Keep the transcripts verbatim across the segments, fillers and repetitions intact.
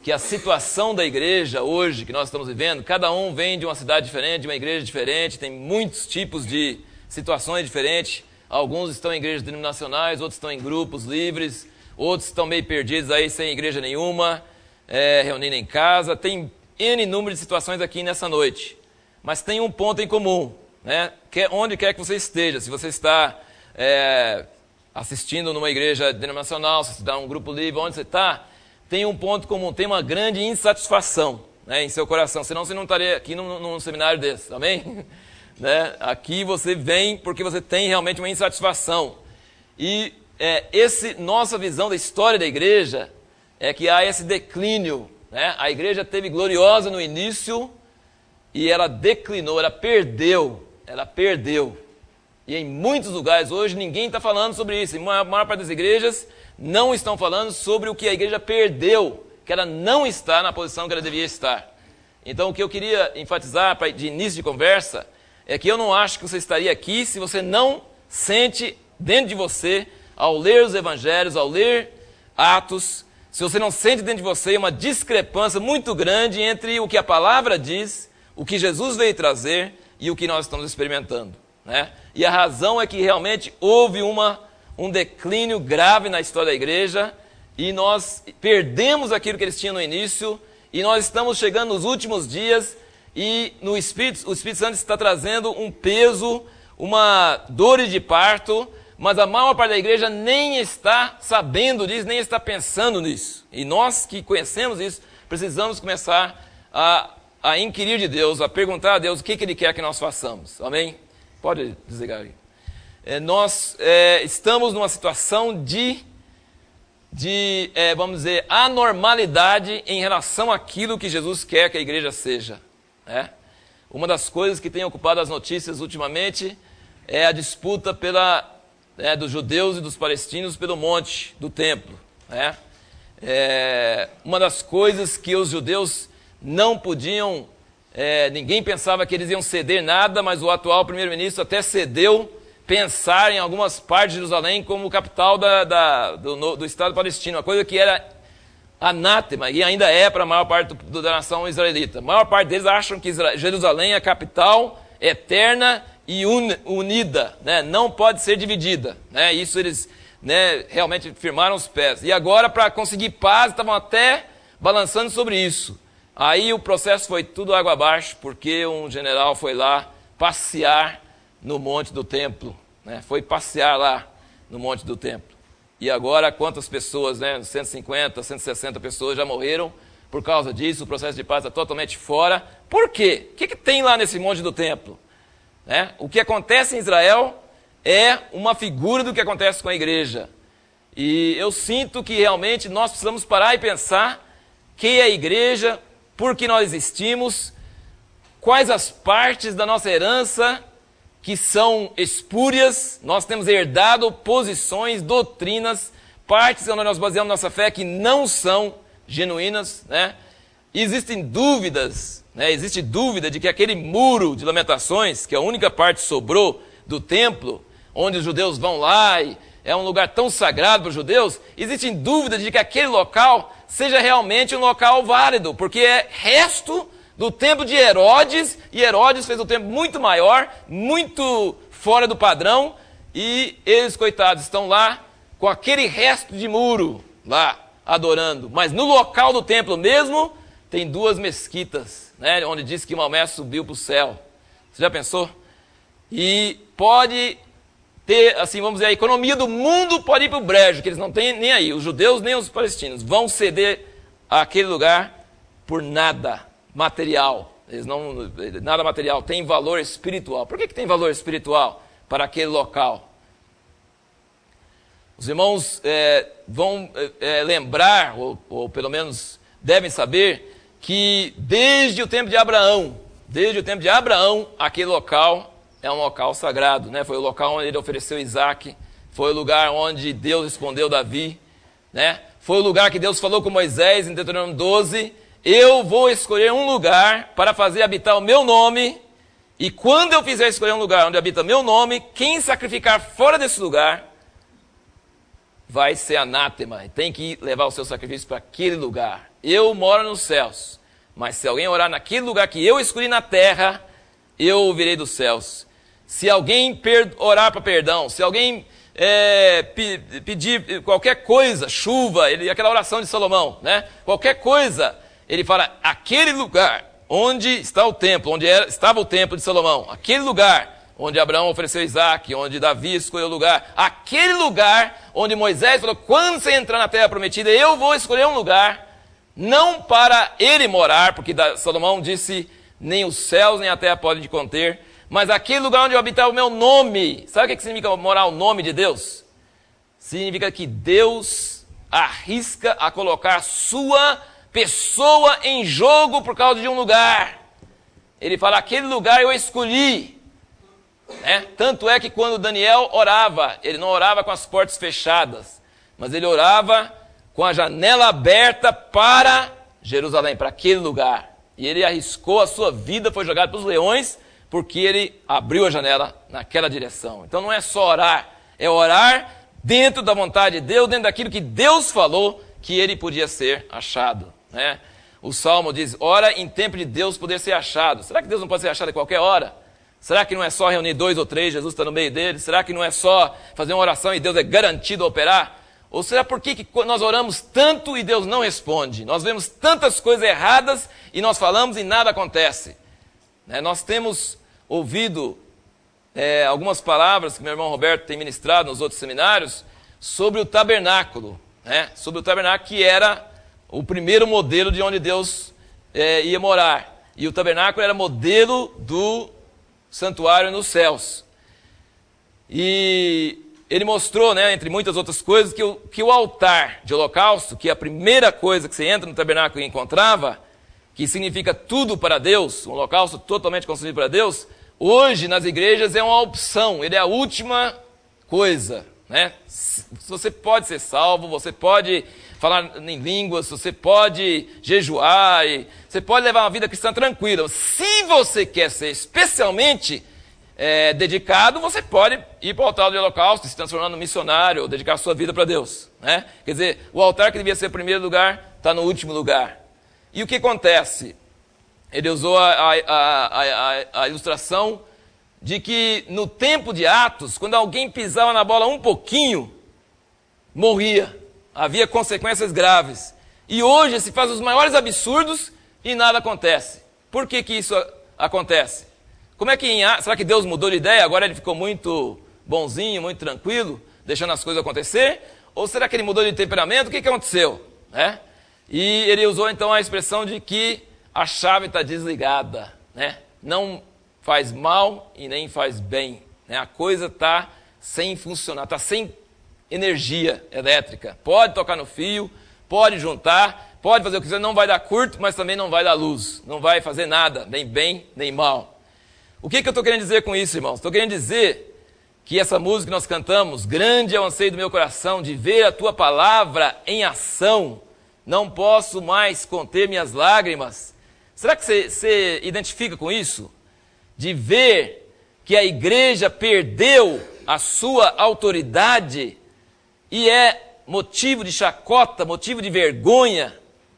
que a situação da igreja hoje, que nós estamos vivendo, cada um vem de uma cidade diferente, de uma igreja diferente, tem muitos tipos de situações diferentes. Alguns estão em igrejas denominacionais, outros estão em grupos livres, outros estão meio perdidos aí sem igreja nenhuma, é, reunindo em casa. Tem N número de situações aqui nessa noite. Mas tem um ponto em comum, né? Que onde quer que você esteja, se você está é, assistindo numa igreja denominacional, se você está em um grupo livre, onde você está, tem um ponto comum, tem uma grande insatisfação, né, em seu coração, senão você não estaria aqui num, num seminário desse, amém? Né? Aqui você vem porque você tem realmente uma insatisfação. E é, esse, nossa visão da história da igreja é que há esse declínio, né? A igreja teve gloriosa no início e ela declinou, ela perdeu, ela perdeu. E em muitos lugares hoje ninguém está falando sobre isso. A maior, maior parte das igrejas não estão falando sobre o que a igreja perdeu, que ela não está na posição que ela devia estar. Então o que eu queria enfatizar pra, de início de conversa é que eu não acho que você estaria aqui se você não sente dentro de você, ao ler os evangelhos, ao ler Atos, se você não sente dentro de você uma discrepância muito grande entre o que a palavra diz, o que Jesus veio trazer e o que nós estamos experimentando, né? E a razão é que realmente houve uma, um declínio grave na história da igreja e nós perdemos aquilo que eles tinham no início e nós estamos chegando nos últimos dias e no Espírito, o Espírito Santo está trazendo um peso, uma dor de parto, mas a maior parte da igreja nem está sabendo disso, nem está pensando nisso. E nós que conhecemos isso, precisamos começar a, a inquirir de Deus, a perguntar a Deus o que, que Ele quer que nós façamos. Amém? Pode desligar aí. É, nós é, estamos numa situação de, de é, vamos dizer, anormalidade em relação àquilo que Jesus quer que a igreja seja. Né? Uma das coisas que tem ocupado as notícias ultimamente é a disputa pela, é, dos judeus e dos palestinos pelo monte do templo. Né? É, uma das coisas que os judeus não podiam... É, ninguém pensava que eles iam ceder nada, mas o atual primeiro-ministro até cedeu pensar em algumas partes de Jerusalém como capital da, da, do, do Estado palestino, uma coisa que era anátema e ainda é para a maior parte do, da nação israelita. A maior parte deles acham que Israel, Jerusalém é a capital eterna e un, unida, né? Não pode ser dividida. Né? Isso eles, né, realmente firmaram os pés. E agora, para conseguir paz, estavam até balançando sobre isso. Aí o processo foi tudo água abaixo, porque um general foi lá passear no monte do templo, né? Foi passear lá no monte do templo. E agora quantas pessoas, né? cento e cinquenta, cento e sessenta pessoas já morreram por causa disso, o processo de paz está totalmente fora. Por quê? O que, que tem lá nesse monte do templo? Né? O que acontece em Israel é uma figura do que acontece com a igreja. E eu sinto que realmente nós precisamos parar e pensar quem é a igreja, por que nós existimos, quais as partes da nossa herança que são espúrias. Nós temos herdado posições, doutrinas, partes onde nós baseamos nossa fé que não são genuínas, né? Existem dúvidas, né? Existe dúvida de que aquele muro de lamentações, que é a única parte que sobrou do templo, onde os judeus vão lá e é um lugar tão sagrado para os judeus, existem dúvidas de que aquele local seja realmente um local válido, porque é resto do templo de Herodes, e Herodes fez um templo muito maior, muito fora do padrão, e eles, coitados, estão lá com aquele resto de muro lá, adorando. Mas no local do templo mesmo, tem duas mesquitas, né, onde diz que Maomé subiu para o céu. Você já pensou? E pode ter, assim, vamos dizer, a economia do mundo pode ir para o brejo, que eles não têm nem aí. Os judeus nem os palestinos vão ceder àquele lugar por nada material. Eles não, nada material, tem valor espiritual. Por que, que tem valor espiritual para aquele local? Os irmãos é, vão é, lembrar, ou, ou pelo menos devem saber, que desde o tempo de Abraão, desde o tempo de Abraão, aquele local é um local sagrado, né? Foi o local onde ele ofereceu Isaac, foi o lugar onde Deus escondeu Davi, né? Foi o lugar que Deus falou com Moisés em Deuteronômio doze, eu vou escolher um lugar para fazer habitar o meu nome, e quando eu fizer escolher um lugar onde habita o meu nome, quem sacrificar fora desse lugar vai ser anátema, tem que levar o seu sacrifício para aquele lugar. Eu moro nos céus, mas se alguém orar naquele lugar que eu escolhi na terra, eu ouvirei dos céus. Se alguém orar para perdão, se alguém é, pe pedir qualquer coisa, chuva, ele, aquela oração de Salomão, né? Qualquer coisa, ele fala, aquele lugar onde está o templo, onde era, estava o templo de Salomão, aquele lugar onde Abraão ofereceu Isaac, onde Davi escolheu o lugar, aquele lugar onde Moisés falou, quando você entrar na terra prometida, eu vou escolher um lugar, não para ele morar, porque Salomão disse, nem os céus nem a terra podem te conter, mas aquele lugar onde eu habitar o meu nome. Sabe o que significa morar o nome de Deus? Significa que Deus arrisca a colocar sua pessoa em jogo por causa de um lugar. Ele fala, aquele lugar eu escolhi. É? Tanto é que quando Daniel orava, ele não orava com as portas fechadas, mas ele orava com a janela aberta para Jerusalém, para aquele lugar. E ele arriscou a sua vida, foi jogado para os leões, porque ele abriu a janela naquela direção. Então não é só orar, é orar dentro da vontade de Deus, dentro daquilo que Deus falou que ele podia ser achado. Né? O Salmo diz, ora em tempo de Deus poder ser achado. Será que Deus não pode ser achado a qualquer hora? Será que não é só reunir dois ou três, Jesus está no meio deles? Será que não é só fazer uma oração e Deus é garantido a operar? Ou será por que nós oramos tanto e Deus não responde? Nós vemos tantas coisas erradas e nós falamos e nada acontece. Né? Nós temos ouvido é, algumas palavras que meu irmão Roberto tem ministrado nos outros seminários sobre o tabernáculo. Né? Sobre o tabernáculo que era o primeiro modelo de onde Deus é, ia morar. E o tabernáculo era modelo do santuário nos céus. E ele mostrou, né, entre muitas outras coisas, que o, que o altar de holocausto, que é a primeira coisa que você entra no tabernáculo e encontrava, que significa tudo para Deus, um holocausto totalmente consumido para Deus, hoje nas igrejas é uma opção, ele é a última coisa. Né? Você pode ser salvo, você pode falar em línguas, você pode jejuar, e você pode levar uma vida cristã tranquila. Se você quer ser especialmente é, dedicado, você pode ir para o altar do holocausto, se transformar num missionário, ou dedicar a sua vida para Deus. Né? Quer dizer, o altar que devia ser o primeiro lugar, está no último lugar. E o que acontece? Ele usou a, a, a, a, a ilustração de que no tempo de Atos, quando alguém pisava na bola um pouquinho, morria. Havia consequências graves. E hoje se faz os maiores absurdos e nada acontece. Por que que isso acontece? Como é que em, será que Deus mudou de ideia? Agora ele ficou muito bonzinho, muito tranquilo, deixando as coisas acontecer? Ou será que ele mudou de temperamento? O que que aconteceu? Né? E ele usou então a expressão de que a chave está desligada. Né? Não faz mal e nem faz bem. Né? A coisa está sem funcionar, está sem energia elétrica. Pode tocar no fio, pode juntar, pode fazer o que quiser, não vai dar curto, mas também não vai dar luz. Não vai fazer nada, nem bem, nem mal. O que, que eu estou querendo dizer com isso, irmãos? Estou querendo dizer que essa música que nós cantamos, grande é o anseio do meu coração, de ver a tua palavra em ação, não posso mais conter minhas lágrimas. Será que você, você identifica com isso? De ver que a igreja perdeu a sua autoridade e é motivo de chacota, motivo de vergonha.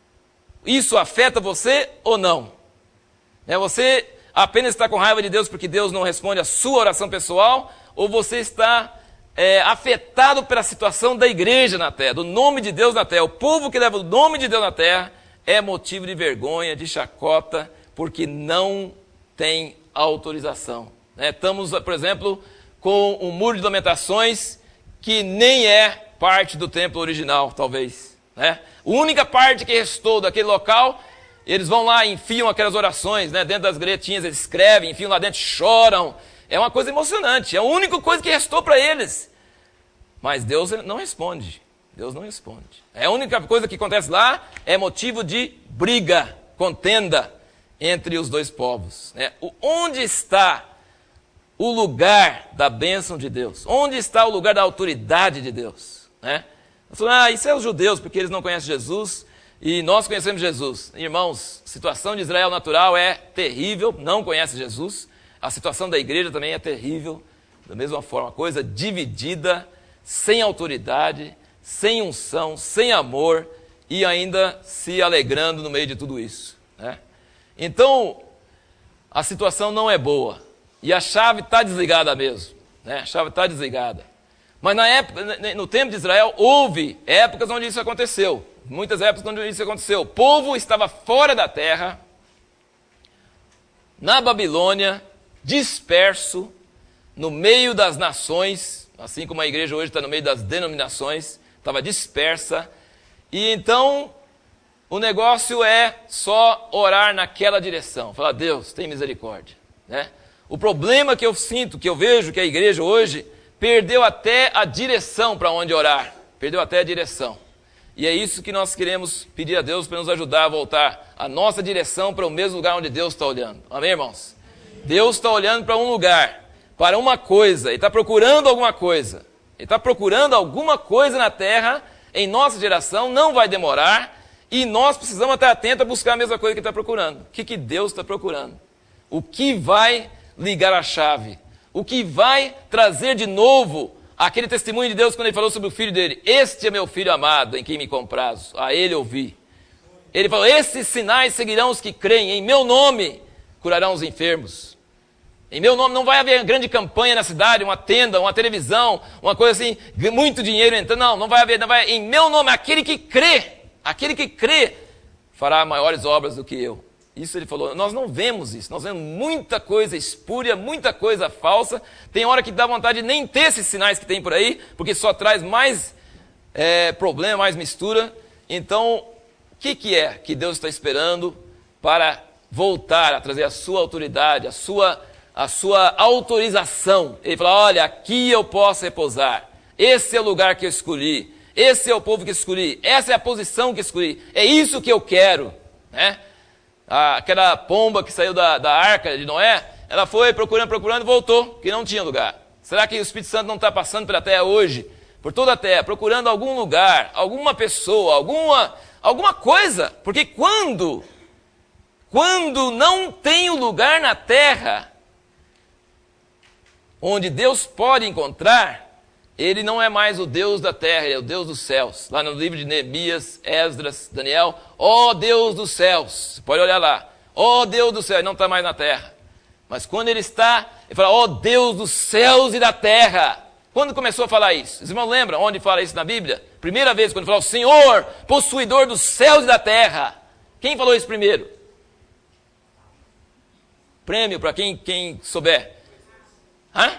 Isso afeta você ou não? É, você apenas está com raiva de Deus porque Deus não responde a sua oração pessoal? Ou você está é, afetado pela situação da igreja na terra, do nome de Deus na terra? O povo que leva o nome de Deus na terra é motivo de vergonha, de chacota, porque não tem autorização. Né? Estamos, por exemplo, com um muro de lamentações que nem é parte do templo original, talvez. Né? A única parte que restou daquele local, eles vão lá e enfiam aquelas orações, né? Dentro das gretinhas, eles escrevem, enfiam lá dentro, choram. É uma coisa emocionante, é a única coisa que restou para eles. Mas Deus não responde, Deus não responde. A única coisa que acontece lá é motivo de briga, contenda entre os dois povos. Né? Onde está o lugar da bênção de Deus? Onde está o lugar da autoridade de Deus? Né? Ah, isso é os judeus, porque eles não conhecem Jesus e nós conhecemos Jesus. Irmãos, a situação de Israel natural é terrível, não conhece Jesus. A situação da igreja também é terrível, da mesma forma, coisa dividida, sem autoridade, sem unção, sem amor e ainda se alegrando no meio de tudo isso, né? Então, a situação não é boa e a chave está desligada mesmo, né? A chave está desligada. Mas na época, no tempo de Israel, houve épocas onde isso aconteceu. Muitas épocas onde isso aconteceu. O povo estava fora da terra, na Babilônia, disperso, no meio das nações, assim como a igreja hoje está no meio das denominações, estava dispersa. E então, o negócio é só orar naquela direção. Falar, Deus, tem misericórdia, né? O problema que eu sinto, que eu vejo que a igreja hoje perdeu até a direção para onde orar. Perdeu até a direção. E é isso que nós queremos pedir a Deus para nos ajudar a voltar a nossa direção para o mesmo lugar onde Deus está olhando. Amém, irmãos? Deus está olhando para um lugar, para uma coisa. Ele está procurando alguma coisa. Ele está procurando alguma coisa na terra, em nossa geração, não vai demorar. E nós precisamos estar atentos a buscar a mesma coisa que ele está procurando. O que, que Deus está procurando? O que vai ligar a chave? O que vai trazer de novo aquele testemunho de Deus quando ele falou sobre o filho dele? Este é meu filho amado, em quem me comprazo, a ele ouvi. Ele falou, esses sinais seguirão os que creem, em meu nome curarão os enfermos. Em meu nome não vai haver grande campanha na cidade, uma tenda, uma televisão, uma coisa assim, muito dinheiro entrando. Não, não vai haver, não vai. Em meu nome, aquele que crê, aquele que crê, fará maiores obras do que eu. Isso ele falou. Nós não vemos isso, nós vemos muita coisa espúria, muita coisa falsa. Tem hora que dá vontade de nem ter esses sinais que tem por aí, porque só traz mais é, problema, mais mistura. Então, o que, que é que Deus está esperando para voltar a trazer a sua autoridade, a sua, a sua autorização? Ele fala, olha, aqui eu posso repousar. Esse é o lugar que eu escolhi. Esse é o povo que eu escolhi. Essa é a posição que eu escolhi. É isso que eu quero, né? Aquela pomba que saiu da, da arca de Noé, ela foi procurando, procurando e voltou, que não tinha lugar. Será que o Espírito Santo não está passando pela terra hoje, por toda a terra, procurando algum lugar, alguma pessoa, alguma, alguma coisa? Porque quando, quando não tem o lugar na terra onde Deus pode encontrar, ele não é mais o Deus da terra, ele é o Deus dos céus. Lá no livro de Neemias, Esdras, Daniel, ó Deus dos céus, você pode olhar lá, ó Deus do céu, ele não está mais na terra. Mas quando ele está, ele fala, ó Deus dos céus e da terra. Quando começou a falar isso? Os irmãos lembram onde fala isso na Bíblia? Primeira vez, quando falou, Senhor, possuidor dos céus e da terra. Quem falou isso primeiro? Prêmio para quem, quem souber. Hã?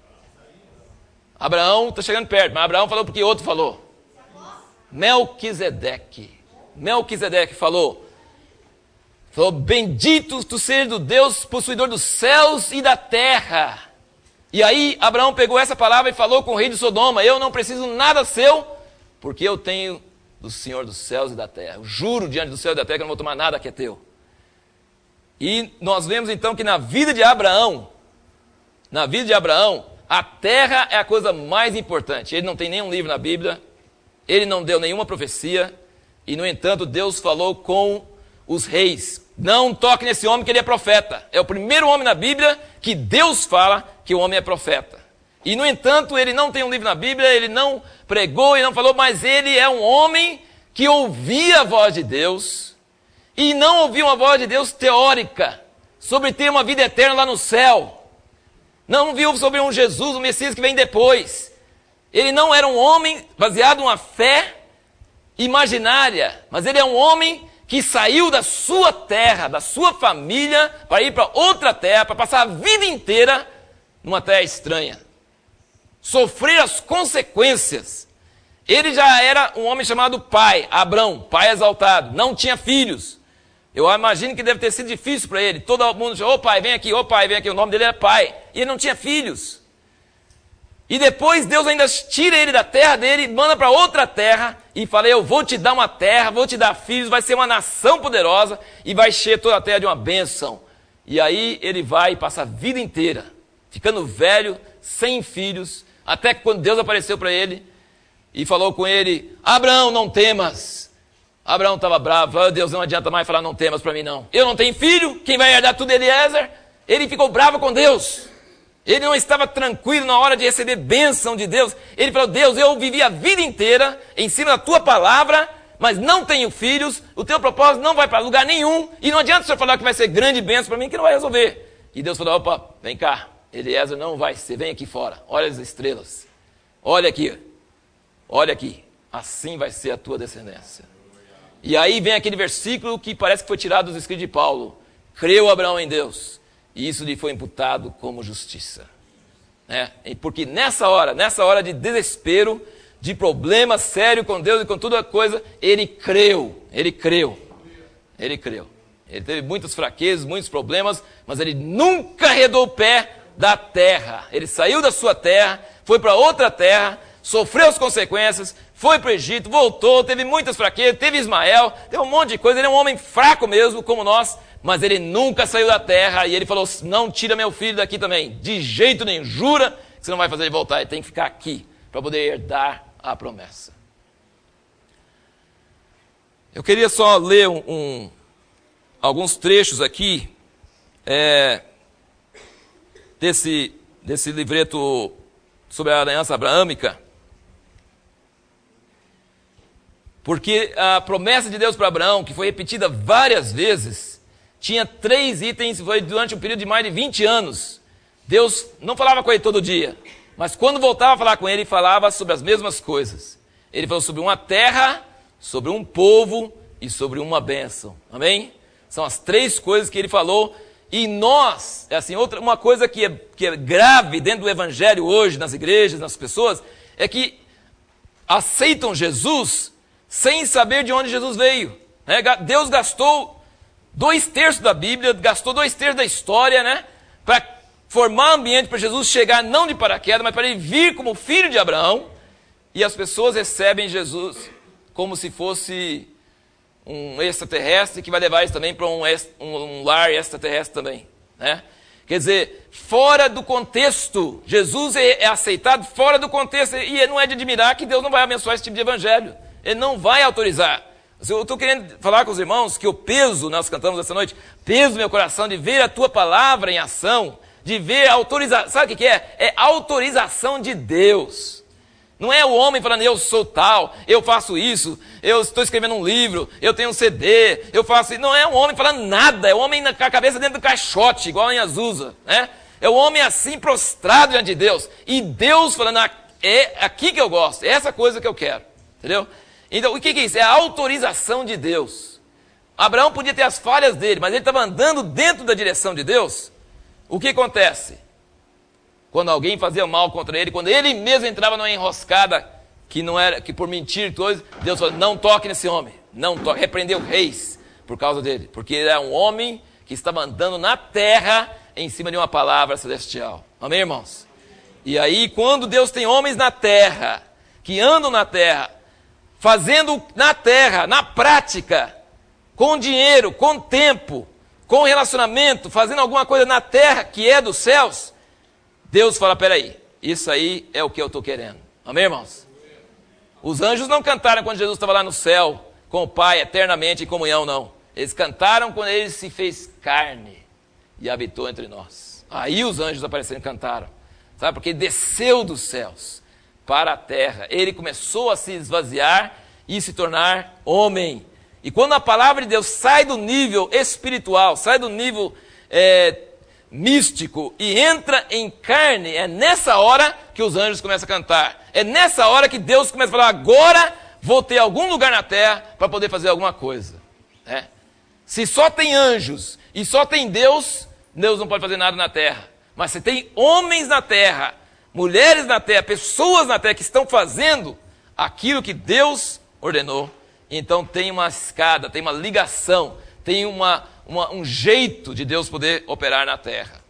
Abraão está chegando perto, mas Abraão falou porque outro falou. Melquisedeque. Melquisedeque falou. Falou, bendito tu sejas do Deus possuidor dos céus e da terra. E aí Abraão pegou essa palavra e falou com o rei de Sodoma, eu não preciso nada seu, porque eu tenho do Senhor dos céus e da terra. Eu juro diante do céu e da terra que eu não vou tomar nada que é teu. E nós vemos então que na vida de Abraão, na vida de Abraão, a terra é a coisa mais importante. Ele não tem nenhum livro na Bíblia, ele não deu nenhuma profecia, e no entanto Deus falou com os reis, não toque nesse homem que ele é profeta. É o primeiro homem na Bíblia que Deus fala que o homem é profeta. E no entanto ele não tem um livro na Bíblia, ele não pregou e não falou, mas ele é um homem que ouvia a voz de Deus, e não ouvia uma voz de Deus teórica, sobre ter uma vida eterna lá no céu. Não viu sobre um Jesus, o Messias que vem depois. Ele não era um homem baseado numa fé imaginária, mas ele é um homem que saiu da sua terra, da sua família, para ir para outra terra, para passar a vida inteira numa terra estranha. Sofrer as consequências. Ele já era um homem chamado pai, Abrão, pai exaltado, não tinha filhos. Eu imagino que deve ter sido difícil para ele. Todo mundo disse, ô pai, vem aqui, ô pai, vem aqui. O nome dele era pai. E ele não tinha filhos. E depois Deus ainda tira ele da terra dele, manda para outra terra e fala, eu vou te dar uma terra, vou te dar filhos, vai ser uma nação poderosa e vai encher toda a terra de uma bênção. E aí ele vai e passa a vida inteira, ficando velho, sem filhos, até que quando Deus apareceu para ele e falou com ele, Abraão, não temas. Abraão estava bravo, falou, Deus, não adianta mais falar não temas para mim não. Eu não tenho filho, quem vai herdar tudo é Eliezer. Ele ficou bravo com Deus. Ele não estava tranquilo na hora de receber bênção de Deus. Ele falou, Deus, eu vivi a vida inteira em cima da tua palavra, mas não tenho filhos, o teu propósito não vai para lugar nenhum, e não adianta o senhor falar que vai ser grande bênção para mim, que não vai resolver. E Deus falou, opa, vem cá, Eliezer não vai ser, vem aqui fora, olha as estrelas, olha aqui, olha aqui, assim vai ser a tua descendência. E aí vem aquele versículo que parece que foi tirado dos escritos de Paulo, creu Abraão em Deus, e isso lhe foi imputado como justiça. Né? Porque nessa hora, nessa hora de desespero, de problema sério com Deus e com toda coisa, ele creu, ele creu, ele creu. Ele teve muitas fraquezas, muitos problemas, mas ele nunca arredou o pé da terra. Ele saiu da sua terra, foi para outra terra, sofreu as consequências, foi para o Egito, voltou, teve muitas fraquezas, teve Ismael, teve um monte de coisa. Ele é um homem fraco mesmo, como nós, mas ele nunca saiu da terra. E ele falou, não tira meu filho daqui também, de jeito nenhum, jura que você não vai fazer ele voltar, ele tem que ficar aqui, para poder herdar a promessa. Eu queria só ler um, um, alguns trechos aqui é, desse, desse livreto sobre a aliança abraâmica, porque a promessa de Deus para Abraão, que foi repetida várias vezes, tinha três itens, foi durante um período de mais de vinte anos. Deus não falava com ele todo dia, mas quando voltava a falar com ele, falava sobre as mesmas coisas. Ele falou sobre uma terra, sobre um povo e sobre uma bênção. Amém? São as três coisas que ele falou. E nós, é assim, outra, uma coisa que é, que é grave dentro do evangelho hoje, nas igrejas, nas pessoas, é que aceitam Jesus sem saber de onde Jesus veio. Né? Deus gastou dois terços da Bíblia, gastou dois terços da história, né? Para formar ambiente para Jesus chegar não de paraquedas, mas para ele vir como filho de Abraão, e as pessoas recebem Jesus como se fosse um extraterrestre que vai levar eles também para um, um, um lar extraterrestre também. Né? Quer dizer, fora do contexto, Jesus é, é aceitado fora do contexto, e não é de admirar que Deus não vai abençoar esse tipo de evangelho. Ele não vai autorizar. Eu estou querendo falar com os irmãos que o peso, nós cantamos essa noite, peso do meu coração de ver a tua palavra em ação, de ver a autorização, sabe o que é? É autorização de Deus. Não é o homem falando, eu sou tal, eu faço isso, eu estou escrevendo um livro, eu tenho um C D, eu faço isso. Não é o homem falando nada, é o homem com a cabeça dentro do caixote, igual em Azusa. Né? É o homem assim, prostrado diante de Deus. E Deus falando, ah, é aqui que eu gosto, é essa coisa que eu quero. Entendeu? Então, o que é isso? É a autorização de Deus. Abraão podia ter as falhas dele, mas ele estava andando dentro da direção de Deus. O que acontece? Quando alguém fazia mal contra ele, quando ele mesmo entrava numa enroscada que não era, que por mentir, coisa, Deus falou, não toque nesse homem, não toque, repreendeu reis por causa dele, porque ele era um homem que estava andando na terra em cima de uma palavra celestial. Amém, irmãos? E aí, quando Deus tem homens na terra, que andam na terra, fazendo na terra, na prática, com dinheiro, com tempo, com relacionamento, fazendo alguma coisa na terra que é dos céus, Deus fala, peraí, isso aí é o que eu estou querendo. Amém, irmãos? Os anjos não cantaram quando Jesus estava lá no céu, com o Pai, eternamente em comunhão, não. Eles cantaram quando ele se fez carne e habitou entre nós. Aí os anjos apareceram e cantaram. Sabe, porque ele desceu dos céus para a terra. Ele começou a se esvaziar e se tornar homem. E quando a palavra de Deus sai do nível espiritual, sai do nível é, místico e entra em carne, é nessa hora que os anjos começam a cantar. É nessa hora que Deus começa a falar, agora vou ter algum lugar na terra para poder fazer alguma coisa. É. Se só tem anjos e só tem Deus, Deus não pode fazer nada na terra. Mas se tem homens na terra, mulheres na terra, pessoas na terra que estão fazendo aquilo que Deus ordenou, então tem uma escada, tem uma ligação, tem uma, uma, um jeito de Deus poder operar na terra.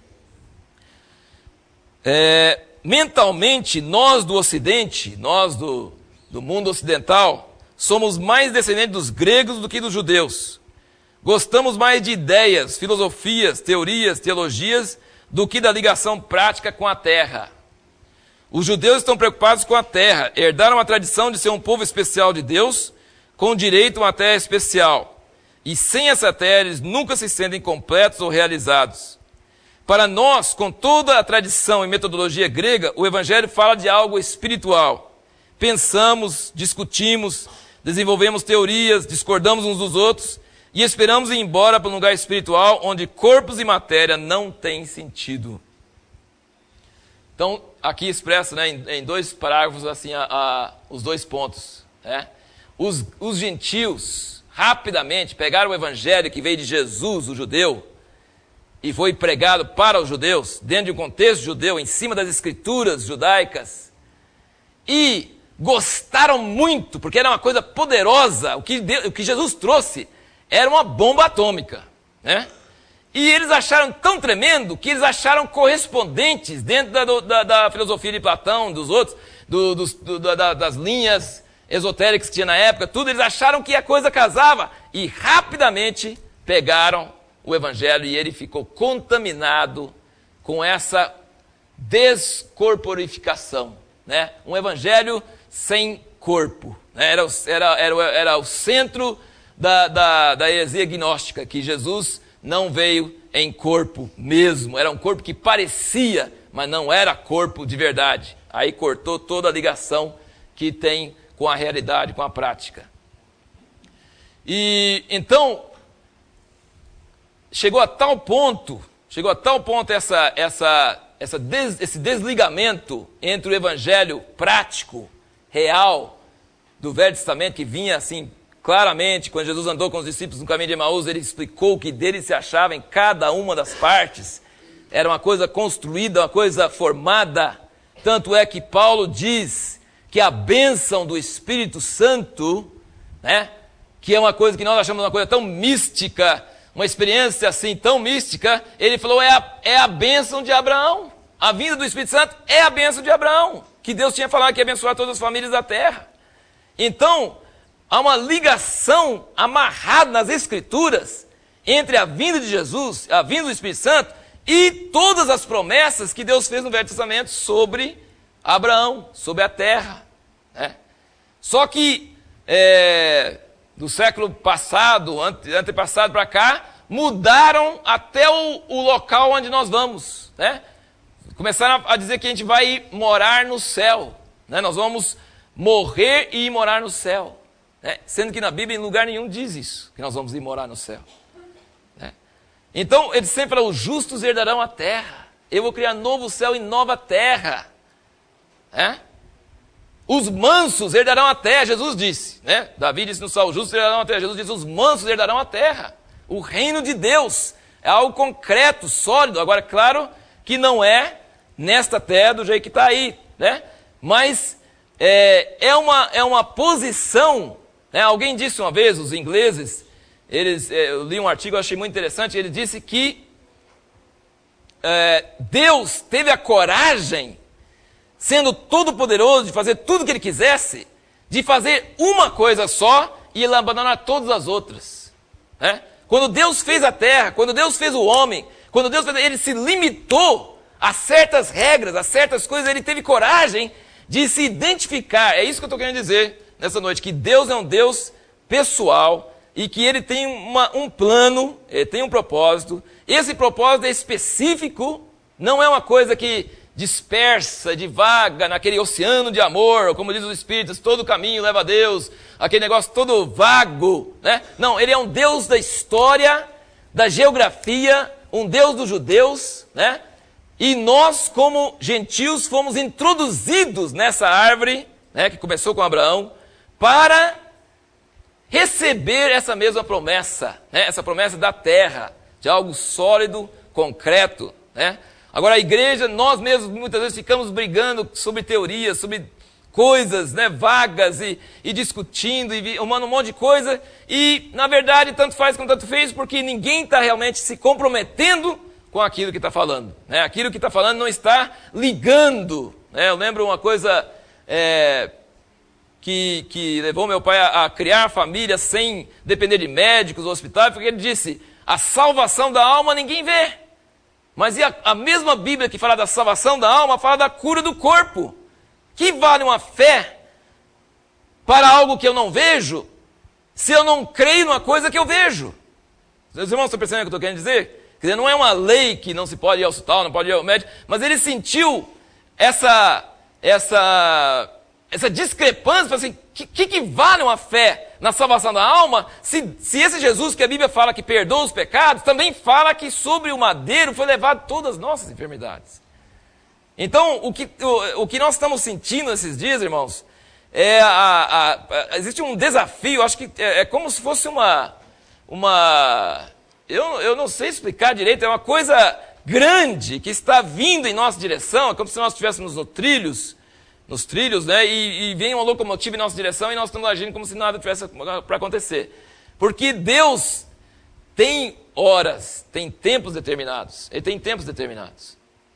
É, mentalmente, nós do Ocidente, nós do, do mundo ocidental, somos mais descendentes dos gregos do que dos judeus. Gostamos mais de ideias, filosofias, teorias, teologias, do que da ligação prática com a terra. Os judeus estão preocupados com a terra, herdaram a tradição de ser um povo especial de Deus, com direito a uma terra especial. E sem essa terra, eles nunca se sentem completos ou realizados. para nós, com toda a tradição e metodologia grega, o Evangelho fala de algo espiritual. Pensamos, discutimos, desenvolvemos teorias, discordamos uns dos outros e esperamos ir embora para um lugar espiritual onde corpos e matéria não têm sentido. Então, aqui expressa, né, em, em dois parágrafos assim, a, a, os dois pontos. Né? Os, os gentios, rapidamente, pegaram o Evangelho que veio de Jesus, o judeu, e foi pregado para os judeus, dentro de um contexto judeu, em cima das escrituras judaicas, e gostaram muito, porque era uma coisa poderosa. O que, Deus, o que Jesus trouxe era uma bomba atômica, né? E eles acharam tão tremendo que eles acharam correspondentes dentro da, da, da filosofia de Platão, dos outros, do, dos, do, da, das linhas esotéricas que tinha na época, tudo. Eles acharam que a coisa casava e rapidamente pegaram o Evangelho e ele ficou contaminado com essa descorporificação, né? Um Evangelho sem corpo, né? Era, era, era, era o centro da, da, da heresia gnóstica, que Jesus não veio em corpo mesmo, era um corpo que parecia, mas não era corpo de verdade. Aí cortou toda a ligação que tem com a realidade, com a prática. E então, chegou a tal ponto, chegou a tal ponto essa, essa, essa des, esse desligamento entre o Evangelho prático, real, do Velho Testamento, que vinha assim claramente, quando Jesus andou com os discípulos no caminho de Emaús, ele explicou o que dele se achava em cada uma das partes. Era uma coisa construída, uma coisa formada. Tanto é que Paulo diz que a bênção do Espírito Santo, né, que é uma coisa que nós achamos uma coisa tão mística, uma experiência assim tão mística, ele falou, é a, é a bênção de Abraão. A vinda do Espírito Santo é a bênção de Abraão, que Deus tinha falado que ia abençoar todas as famílias da terra. Então, há uma ligação amarrada nas Escrituras entre a vinda de Jesus, a vinda do Espírito Santo e todas as promessas que Deus fez no Velho Testamento sobre Abraão, sobre a terra. Né? Só que é, do século passado, ante, antepassado para cá, mudaram até o, o local onde nós vamos. Né? Começaram a, a dizer que a gente vai ir morar no céu. Né? Nós vamos morrer e ir morar no céu. Né? Sendo que na Bíblia em lugar nenhum diz isso, que nós vamos ir morar no céu. Né? Então, ele sempre fala, os justos herdarão a terra. Eu vou criar novo céu e nova terra. Né? Os mansos herdarão a terra, Jesus disse. Né? Davi disse no Salmo, os justos herdarão a terra. Jesus disse, os mansos herdarão a terra. O reino de Deus é algo concreto, sólido. Agora, claro que não é nesta terra do jeito que está aí. Né? Mas é, é, uma, é uma posição. Né? Alguém disse uma vez, os ingleses, eles, eu li um artigo, eu achei muito interessante, ele disse que é, Deus teve a coragem, sendo todo poderoso, de fazer tudo o que ele quisesse, de fazer uma coisa só e ele abandonar todas as outras. Né? Quando Deus fez a terra, quando Deus fez o homem, quando Deus fez, ele se limitou a certas regras, a certas coisas, ele teve coragem de se identificar. É isso que eu estou querendo dizer nessa noite, que Deus é um Deus pessoal e que ele tem uma, um plano, ele tem um propósito. Esse propósito é específico, não é uma coisa que dispersa, divaga naquele oceano de amor, ou como diz os Espíritos, todo caminho leva a Deus, aquele negócio todo vago. Né? Não, ele é um Deus da história, da geografia, um Deus dos judeus, né? E nós, como gentios, fomos introduzidos nessa árvore, né, que começou com Abraão, para receber essa mesma promessa, né? Essa promessa da terra, de algo sólido, concreto. Né? Agora a igreja, nós mesmos muitas vezes ficamos brigando sobre teorias, sobre coisas, né, vagas e, e discutindo, e arrumando um monte de coisa, e na verdade tanto faz como tanto fez, porque ninguém está realmente se comprometendo com aquilo que está falando. Né? Aquilo que está falando não está ligando. Né? Eu lembro uma coisa... É, Que, que levou meu pai a, a criar família sem depender de médicos ou hospitais, porque ele disse, a salvação da alma ninguém vê. Mas e a, a mesma Bíblia que fala da salvação da alma, fala da cura do corpo. Que vale uma fé para algo que eu não vejo, se eu não creio numa coisa que eu vejo? Os irmãos estão percebendo o que eu estou querendo dizer? Quer dizer, não é uma lei que não se pode ir ao hospital, não pode ir ao médico, mas ele sentiu essa, essa, essa discrepância, assim, que, que, que vale uma fé na salvação da alma, se, se esse Jesus que a Bíblia fala que perdoa os pecados, também fala que sobre o madeiro foi levado todas as nossas enfermidades. Então, o que, o, o que nós estamos sentindo esses dias, irmãos, é a, a, a, existe um desafio, acho que é, é como se fosse uma, uma eu, eu não sei explicar direito, é uma coisa grande que está vindo em nossa direção, é como se nós estivéssemos no trilhos, nos trilhos, né, e, e vem uma locomotiva em nossa direção e nós estamos agindo como se nada tivesse para acontecer. Porque Deus tem horas, tem tempos determinados, Ele tem tempos determinados.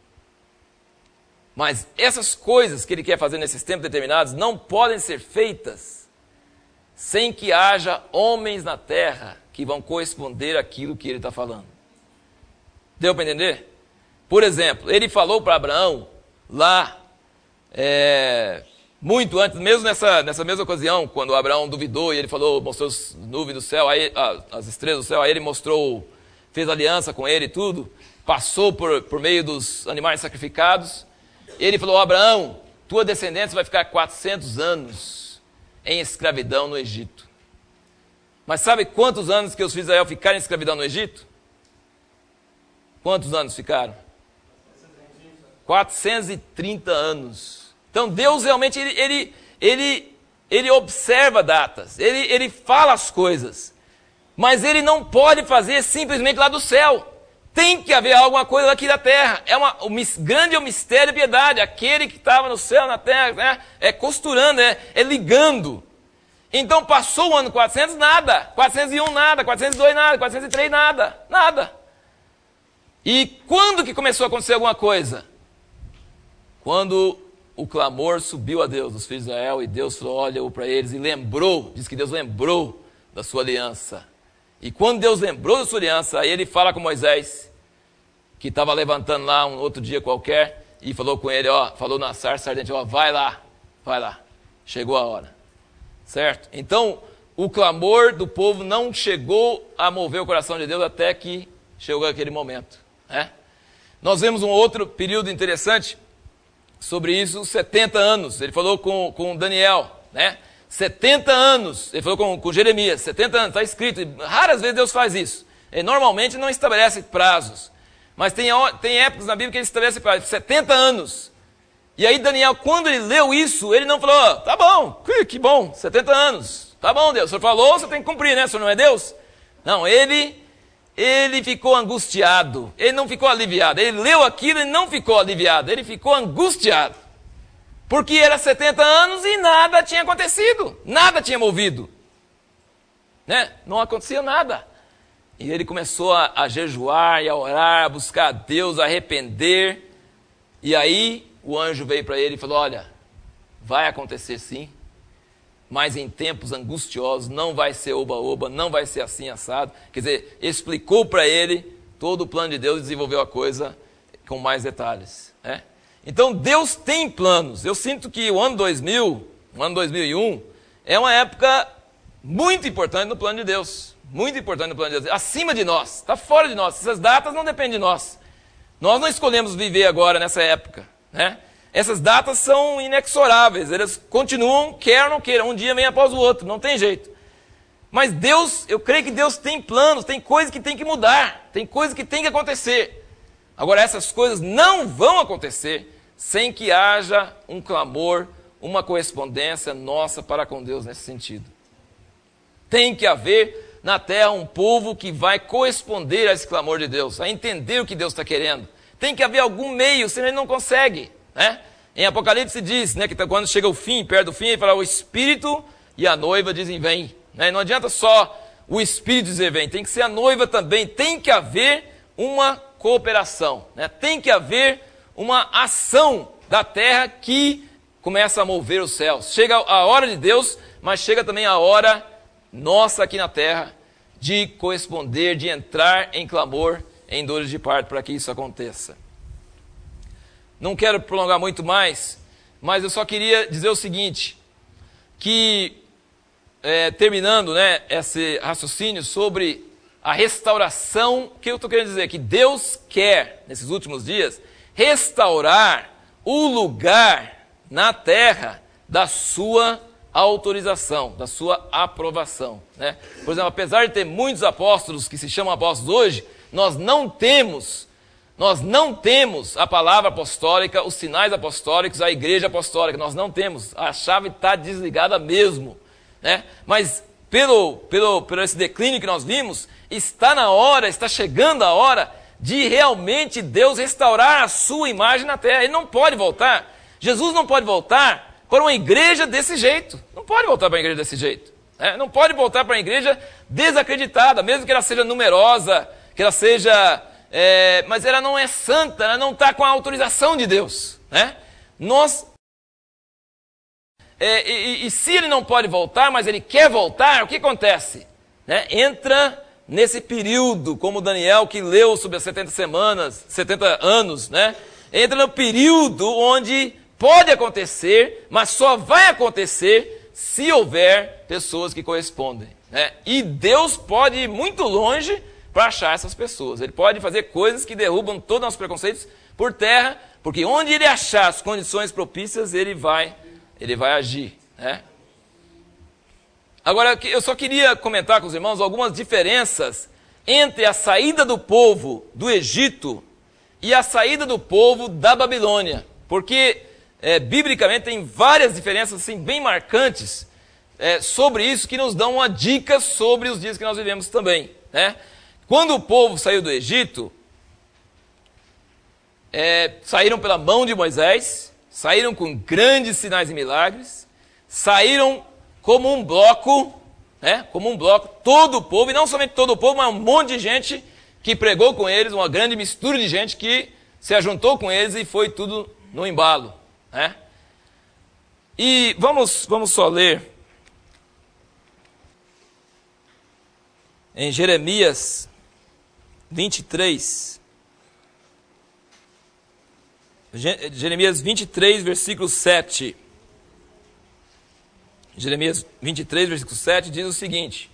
Mas essas coisas que Ele quer fazer nesses tempos determinados não podem ser feitas sem que haja homens na terra que vão corresponder àquilo que Ele está falando. Deu para entender? Por exemplo, Ele falou para Abraão lá, é, muito antes, mesmo nessa, nessa mesma ocasião, quando Abraão duvidou e ele falou, mostrou as nuvens do céu, aí, as estrelas do céu, aí ele mostrou, fez aliança com ele e tudo, passou por, por meio dos animais sacrificados. Ele falou, Abraão, tua descendência vai ficar quatrocentos anos em escravidão no Egito. Mas sabe quantos anos que os filhos de Israel ficaram em escravidão no Egito? Quantos anos ficaram? quatrocentos e trinta anos. Então Deus realmente, ele, ele, ele, ele observa datas, ele, ele fala as coisas, mas Ele não pode fazer simplesmente lá do céu. Tem que haver alguma coisa aqui da terra. É uma, o grande é o mistério da piedade. Aquele que estava no céu, na terra, né, é costurando, é, é ligando. Então passou o ano quatrocentos, nada. quatrocentos e um, nada. quatrocentos e dois, nada. quatrocentos e três, nada. Nada. E quando que começou a acontecer alguma coisa? Quando o clamor subiu a Deus, dos filhos de Israel, e Deus falou, olhou para eles e lembrou, diz que Deus lembrou da sua aliança. E quando Deus lembrou da sua aliança, aí Ele fala com Moisés, que estava levantando lá um outro dia qualquer, e falou com ele, ó, falou na sarça ardente, ó, vai lá, vai lá, chegou a hora, certo? Então, o clamor do povo não chegou a mover o coração de Deus até que chegou aquele momento, né? Nós vemos um outro período interessante sobre isso, os setenta anos, ele falou com, com Daniel, né? setenta anos, ele falou com, com Jeremias, setenta anos, está escrito, e raras vezes Deus faz isso. Ele normalmente não estabelece prazos, mas tem, tem épocas na Bíblia que ele estabelece prazos, setenta anos. E aí Daniel, quando ele leu isso, ele não falou, oh, tá bom, que, que bom, setenta anos, tá bom Deus, o senhor falou, você tem que cumprir, né, o senhor não é Deus? Não, ele, ele ficou angustiado, ele não ficou aliviado, ele leu aquilo e não ficou aliviado, ele ficou angustiado. Porque era setenta anos e nada tinha acontecido, nada tinha movido, né? Não acontecia nada. E ele começou a, a jejuar e a orar, a buscar a Deus, a arrepender. E aí o anjo veio para ele e falou, olha, vai acontecer sim, mas em tempos angustiosos, não vai ser oba-oba, não vai ser assim assado. Quer dizer, explicou para ele todo o plano de Deus e desenvolveu a coisa com mais detalhes, né? Então Deus tem planos. Eu sinto que o ano dois mil, o ano dois mil e um, é uma época muito importante no plano de Deus. Muito importante no plano de Deus. Acima de nós, está fora de nós. Essas datas não dependem de nós. Nós não escolhemos viver agora nessa época, né? Essas datas são inexoráveis. Elas continuam, quer ou não queira, um dia vem após o outro, não tem jeito. Mas Deus, eu creio que Deus tem planos, tem coisas que tem que mudar, tem coisas que tem que acontecer. Agora essas coisas não vão acontecer sem que haja um clamor, uma correspondência nossa para com Deus nesse sentido. Tem que haver na terra um povo que vai corresponder a esse clamor de Deus, a entender o que Deus está querendo. Tem que haver algum meio, senão ele não consegue, né? Em Apocalipse diz, né, que quando chega o fim, perto do fim, ele fala, o Espírito e a noiva dizem vem, né? Não adianta só o Espírito dizer vem, tem que ser a noiva também, tem que haver uma cooperação, né? Tem que haver uma ação da terra que começa a mover os céus. Chega a hora de Deus, mas chega também a hora nossa aqui na terra de corresponder, de entrar em clamor, em dores de parto, para que isso aconteça. Não quero prolongar muito mais, mas eu só queria dizer o seguinte, que é, terminando, né, esse raciocínio sobre a restauração. O que eu estou querendo dizer? Que Deus quer, nesses últimos dias, restaurar o lugar na terra da sua autorização, da sua aprovação, né? Por exemplo, apesar de ter muitos apóstolos que se chamam apóstolos hoje, nós não temos, nós não temos a palavra apostólica, os sinais apostólicos, a igreja apostólica, nós não temos, a chave está desligada mesmo, né? Mas pelo, pelo, pelo esse declínio que nós vimos, está na hora, está chegando a hora de realmente Deus restaurar a sua imagem na terra. Ele não pode voltar, Jesus não pode voltar para uma igreja desse jeito, não pode voltar para uma igreja desse jeito, né? Não pode voltar para uma igreja desacreditada, mesmo que ela seja numerosa, que ela seja, é, mas ela não é santa, ela não está com a autorização de Deus, né? Nós, é, e, e se ele não pode voltar, mas ele quer voltar, o que acontece? Né? Entra nesse período, como Daniel que leu sobre as setenta semanas, setenta anos, né? Entra no período onde pode acontecer, mas só vai acontecer se houver pessoas que correspondem, né? E Deus pode ir muito longe para achar essas pessoas. Ele pode fazer coisas que derrubam todos os nossos preconceitos por terra, porque onde ele achar as condições propícias, ele vai, ele vai agir, né? Agora, eu só queria comentar com os irmãos algumas diferenças entre a saída do povo do Egito e a saída do povo da Babilônia, porque é, biblicamente tem várias diferenças assim, bem marcantes é, sobre isso, que nos dão uma dica sobre os dias que nós vivemos também, né? Quando o povo saiu do Egito, é, saíram pela mão de Moisés, saíram com grandes sinais e milagres, saíram como um bloco, né? Como um bloco, todo o povo, e não somente todo o povo, mas um monte de gente que pregou com eles, uma grande mistura de gente que se ajuntou com eles e foi tudo no embalo, né? E vamos, vamos só ler em Jeremias vinte e três, Jeremias vinte e três, versículo sete. Jeremias vinte e três, versículo sete diz o seguinte: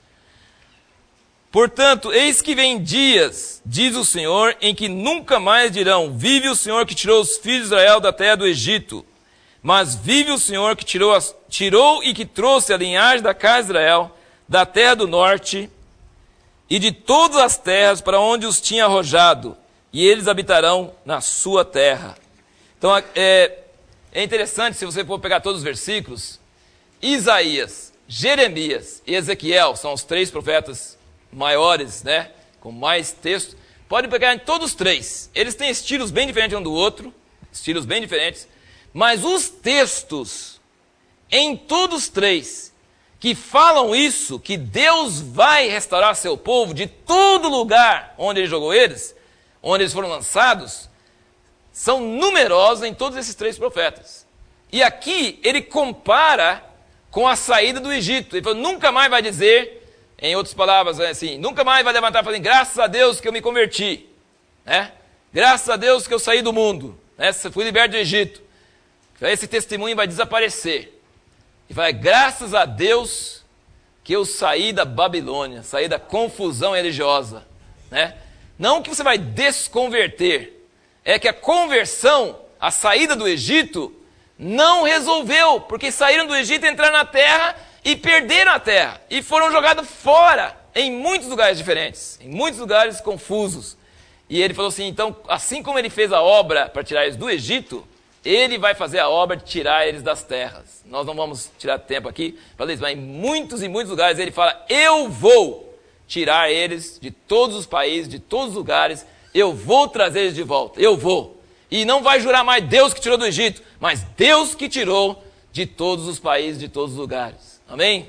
portanto, eis que vem dias, diz o Senhor, em que nunca mais dirão, vive o Senhor que tirou os filhos de Israel da terra do Egito, mas vive o Senhor que tirou, as, tirou e que trouxe a linhagem da casa de Israel da terra do norte e de todas as terras para onde os tinha arrojado, e eles habitarão na sua terra. Então, é, é interessante, se você for pegar todos os versículos, Isaías, Jeremias e Ezequiel são os três profetas maiores, né, com mais texto. Pode pegar em todos os três. Eles têm estilos bem diferentes um do outro, estilos bem diferentes, mas os textos em todos os três que falam isso, que Deus vai restaurar seu povo de todo lugar onde ele jogou eles, onde eles foram lançados, são numerosos em todos esses três profetas. E aqui ele compara com a saída do Egito. Ele falou, nunca mais vai dizer, em outras palavras, assim, nunca mais vai levantar e falar, graças a Deus que eu me converti, né? Graças a Deus que eu saí do mundo, né? Fui liberto do Egito. Esse testemunho vai desaparecer. E vai, graças a Deus que eu saí da Babilônia, saí da confusão religiosa, né? Não que você vai desconverter, é que a conversão, a saída do Egito, não resolveu, porque saíram do Egito, entraram na terra e perderam a terra, e foram jogados fora, em muitos lugares diferentes, em muitos lugares confusos. E ele falou assim, então, assim como ele fez a obra para tirar eles do Egito, ele vai fazer a obra de tirar eles das terras. Nós não vamos tirar tempo aqui para isso, mas em muitos e muitos lugares ele fala, eu vou tirar eles de todos os países, de todos os lugares, eu vou trazer eles de volta, eu vou. E não vai jurar mais Deus que tirou do Egito, mas Deus que tirou de todos os países, de todos os lugares. Amém?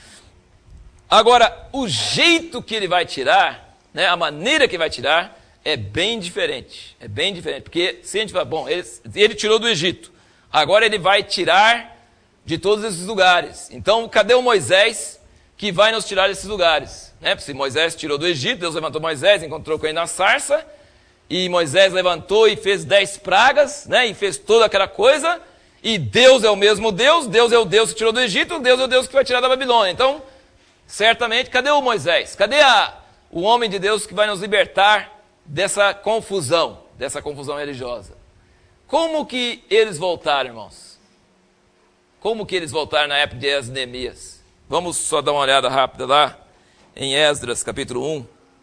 Agora, o jeito que ele vai tirar, né, a maneira que vai tirar, é bem diferente. É bem diferente. Porque se a gente fala, bom, ele, ele tirou do Egito, agora ele vai tirar de todos esses lugares. Então, cadê o Moisés que vai nos tirar desses lugares? Né? Se Moisés tirou do Egito, Deus levantou Moisés, encontrou com ele na sarça, e Moisés levantou e fez dez pragas, né? E fez toda aquela coisa, e Deus é o mesmo Deus, Deus é o Deus que tirou do Egito, Deus é o Deus que vai tirar da Babilônia. Então, certamente, cadê o Moisés? Cadê a, o homem de Deus que vai nos libertar dessa confusão, dessa confusão religiosa. Como que eles voltaram, irmãos? Como que eles voltaram na época de Esdras e Neemias? Vamos só dar uma olhada rápida lá, em Esdras, capítulo um.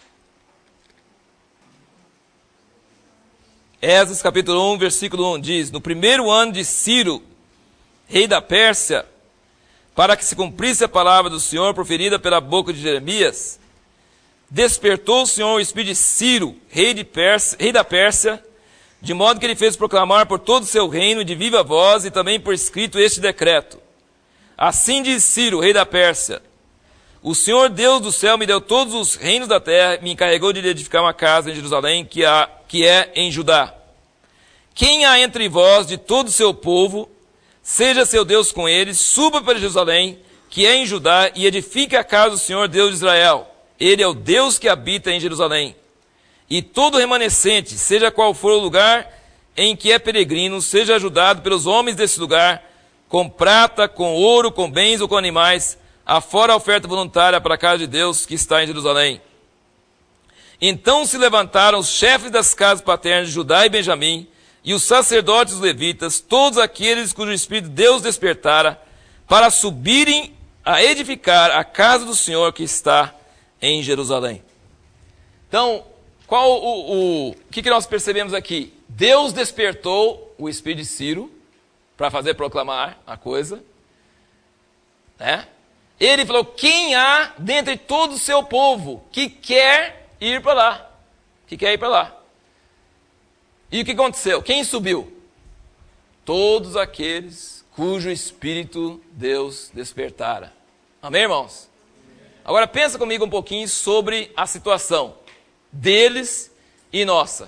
Esdras, capítulo um, versículo um, diz: no primeiro ano de Ciro, rei da Pérsia, para que se cumprisse a palavra do Senhor proferida pela boca de Jeremias, despertou o Senhor o espírito de Ciro, rei, de Pérsia, rei da Pérsia, de modo que ele fez proclamar por todo o seu reino de viva voz e também por escrito este decreto. Assim diz Ciro, rei da Pérsia: o Senhor Deus do céu me deu todos os reinos da terra, me encarregou de edificar uma casa em Jerusalém, que, há, que é em Judá. Quem há entre vós de todo o seu povo, seja seu Deus com eles, suba para Jerusalém, que é em Judá, e edifique a casa do Senhor Deus de Israel. Ele é o Deus que habita em Jerusalém. E todo remanescente, seja qual for o lugar em que é peregrino, seja ajudado pelos homens desse lugar, com prata, com ouro, com bens ou com animais, afora a oferta voluntária para a casa de Deus que está em Jerusalém. Então se levantaram os chefes das casas paternas de Judá e Benjamim, e os sacerdotes e os levitas, todos aqueles cujo espírito Deus despertara, para subirem a edificar a casa do Senhor que está em Jerusalém. Então, qual o, o, o que, que nós percebemos aqui? Deus despertou o espírito de Ciro para fazer proclamar a coisa, né? Ele falou: quem há dentre todo o seu povo que quer ir para lá? Que quer ir para lá? E o que aconteceu? Quem subiu? Todos aqueles cujo espírito Deus despertara. Amém, irmãos? Agora pensa comigo um pouquinho sobre a situação deles e nossa.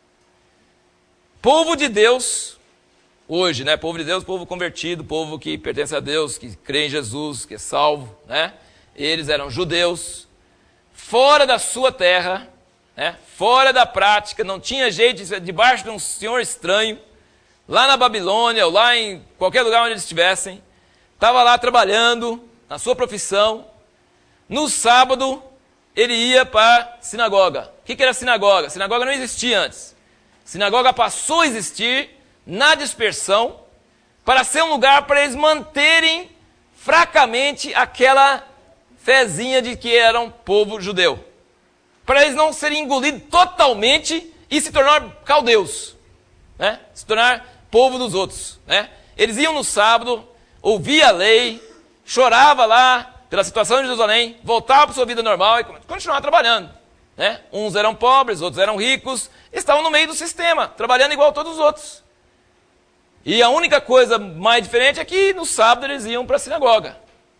Povo de Deus, hoje, né? Povo de Deus, povo convertido, povo que pertence a Deus, que crê em Jesus, que é salvo, né? Eles eram judeus, fora da sua terra, né? Fora da prática, não tinha jeito, debaixo de um senhor estranho, lá na Babilônia, ou lá em qualquer lugar onde eles estivessem, estava lá trabalhando, na sua profissão. No sábado, ele ia para a sinagoga. O que, que era sinagoga? Sinagoga não existia antes. Sinagoga passou a existir na dispersão, para ser um lugar para eles manterem fracamente aquela fezinha de que eram povo judeu. Para eles não serem engolidos totalmente e se tornar caldeus, né? Se tornar povo dos outros, né? Eles iam no sábado, ouviam a lei, choravam lá pela situação de Jerusalém, voltavam para sua vida normal e continuavam trabalhando, né? Uns eram pobres, outros eram ricos, estavam no meio do sistema, trabalhando igual a todos os outros. E a única coisa mais diferente é que no sábado eles iam para a sinagoga.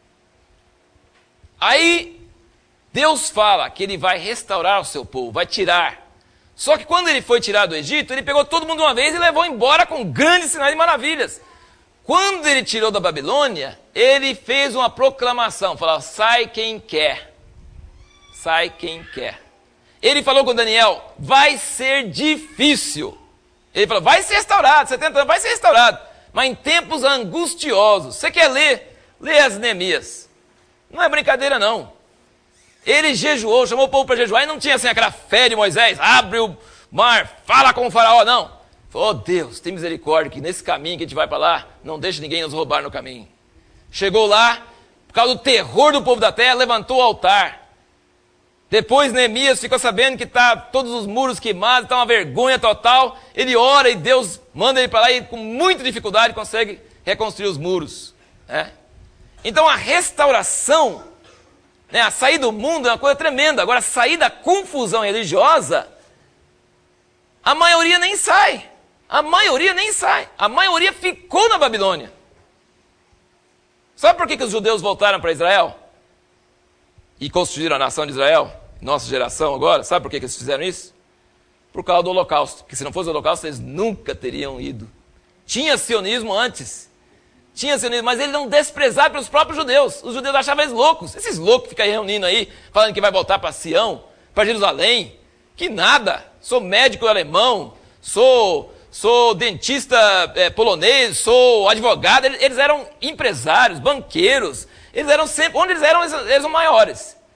Aí Deus fala que ele vai restaurar o seu povo, vai tirar. Só que quando ele foi tirar do Egito, ele pegou todo mundo de uma vez e levou embora com grandes sinais e maravilhas. Quando ele tirou da Babilônia, ele fez uma proclamação, falou: sai quem quer, sai quem quer. Ele falou com Daniel: vai ser difícil. Ele falou: vai ser restaurado, setenta anos vai ser restaurado, mas em tempos angustiosos. Você quer ler? Lê as Neemias. Não é brincadeira não. Ele jejuou, chamou o povo para jejuar, e não tinha assim aquela fé de Moisés: abre o mar, fala com o faraó, não. Falou: oh Deus, tem misericórdia, que nesse caminho que a gente vai para lá, não deixe ninguém nos roubar no caminho. Chegou lá, por causa do terror do povo da terra, levantou o altar. Depois Neemias ficou sabendo que está todos os muros queimados, está uma vergonha total. Ele ora e Deus manda ele para lá e com muita dificuldade consegue reconstruir os muros, né? Então a restauração, né, a sair do mundo é uma coisa tremenda. Agora, sair da confusão religiosa, a maioria nem sai. A maioria nem sai. A maioria ficou na Babilônia. Sabe por que, que os judeus voltaram para Israel? E constituíram a nação de Israel? Nossa geração agora. Sabe por que, que eles fizeram isso? Por causa do Holocausto. Porque se não fosse o Holocausto, eles nunca teriam ido. Tinha sionismo antes. Tinha sionismo, mas eles não desprezaram pelos próprios judeus. Os judeus achavam eles loucos. Esses loucos que ficam aí reunindo aí, falando que vai voltar para Sião, para Jerusalém. Que nada. Sou médico alemão, sou, sou dentista é, polonês, sou advogado. Eles, eles eram empresários, banqueiros. Eles eram sempre, onde eles eram, eles, eles eram maiores.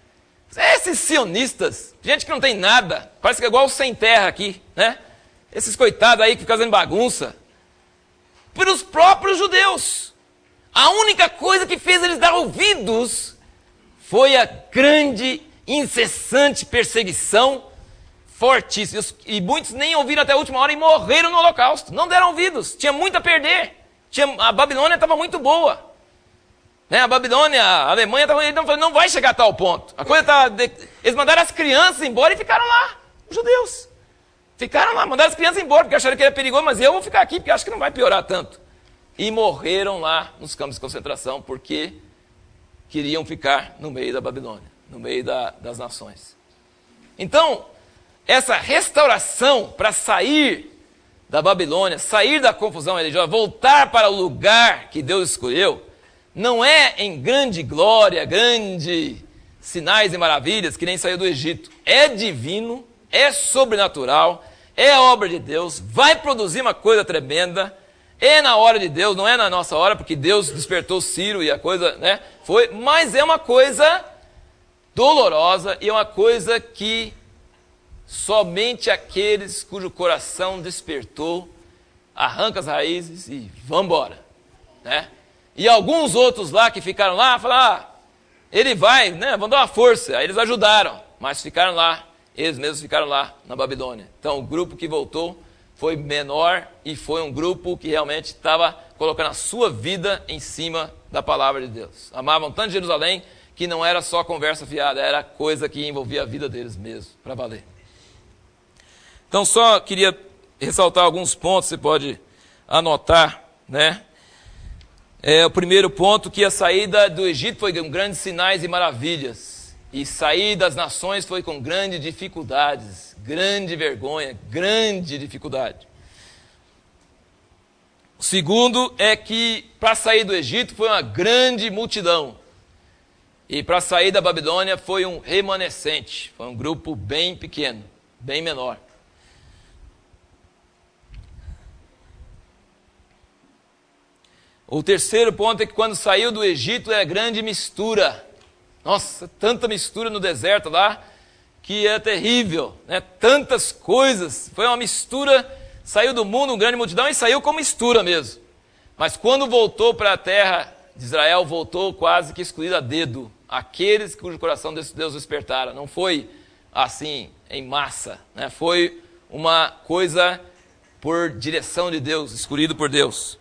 Esses sionistas, gente que não tem nada, parece que é igual o sem terra aqui, né? Esses coitados aí que ficam fazendo bagunça. Pelos próprios judeus. A única coisa que fez eles dar ouvidos foi a grande, incessante perseguição fortíssima. E muitos nem ouviram até a última hora e morreram no holocausto. Não deram ouvidos, tinha muito a perder. Tinha, a Babilônia estava muito boa. Né? A Babilônia, a Alemanha, tava, ele não, não vai chegar a tal ponto. A coisa tá, de, eles mandaram as crianças embora e ficaram lá, os judeus. Ficaram lá, mandaram as crianças embora, porque acharam que era perigoso, mas eu vou ficar aqui, porque acho que não vai piorar tanto. E morreram lá nos campos de concentração, porque queriam ficar no meio da Babilônia, no meio da, das nações. Então, essa restauração para sair da Babilônia, sair da confusão religiosa, voltar para o lugar que Deus escolheu, não é em grande glória, grande sinais e maravilhas, que nem saiu do Egito. É divino, é sobrenatural, é obra de Deus, vai produzir uma coisa tremenda, é na hora de Deus, não é na nossa hora, porque Deus despertou Ciro e a coisa, né, foi, mas é uma coisa dolorosa e é uma coisa que somente aqueles cujo coração despertou, arranca as raízes e vão embora, né? E alguns outros lá que ficaram lá, falaram, ah, ele vai, né, vão dar uma força, aí eles ajudaram, mas ficaram lá, eles mesmos ficaram lá na Babilônia. Então o grupo que voltou foi menor e foi um grupo que realmente estava colocando a sua vida em cima da palavra de Deus. Amavam tanto Jerusalém que não era só conversa fiada, era coisa que envolvia a vida deles mesmo, para valer. Então só queria ressaltar alguns pontos, você pode anotar, né? É, o primeiro ponto, que a saída do Egito foi com grandes sinais e maravilhas. E sair das nações foi com grandes dificuldades, grande vergonha, grande dificuldade. O segundo é que para sair do Egito foi uma grande multidão. E para sair da Babilônia foi um remanescente, foi um grupo bem pequeno, bem menor. O terceiro ponto é que quando saiu do Egito é grande mistura. Nossa, tanta mistura no deserto lá, que é terrível, né? Tantas coisas, foi uma mistura, saiu do mundo, uma grande multidão, e saiu com mistura mesmo. Mas quando voltou para a terra de Israel, voltou quase que excluído a dedo, aqueles cujo coração Deus despertara. Não foi assim, em massa, né? Foi uma coisa por direção de Deus, escolhido por Deus.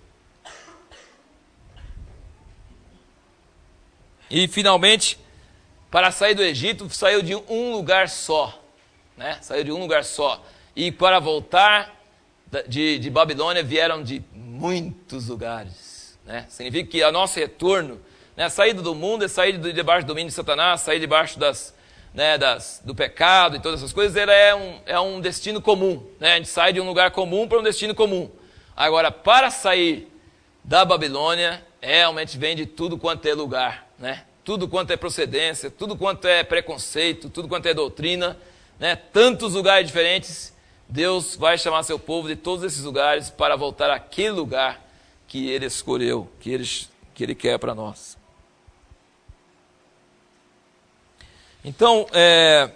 E, finalmente, para sair do Egito, saiu de um lugar só, né? Saiu de um lugar só. E para voltar de, de Babilônia, vieram de muitos lugares, né? Significa que a nosso retorno, né? A saída do mundo é sair de debaixo do domínio de Satanás, sair debaixo das, né, das, do pecado e todas essas coisas, ela é um, é um destino comum, né? A gente sai de um lugar comum para um destino comum. Agora, para sair da Babilônia, realmente vem de tudo quanto é lugar, né? Tudo quanto é procedência, tudo quanto é preconceito, tudo quanto é doutrina, né? Tantos lugares diferentes, Deus vai chamar seu povo de todos esses lugares para voltar àquele lugar que Ele escolheu, que Ele, que ele quer para nós. Então, é...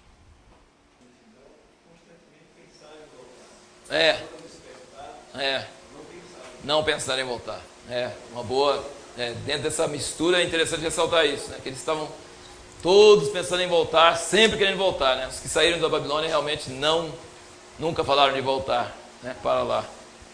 É, é, não pensar em voltar, é uma boa... É, dentro dessa mistura é interessante ressaltar isso, né? Que eles estavam todos pensando em voltar, sempre querendo voltar, né? Os que saíram da Babilônia realmente não, nunca falaram de voltar, né, para lá.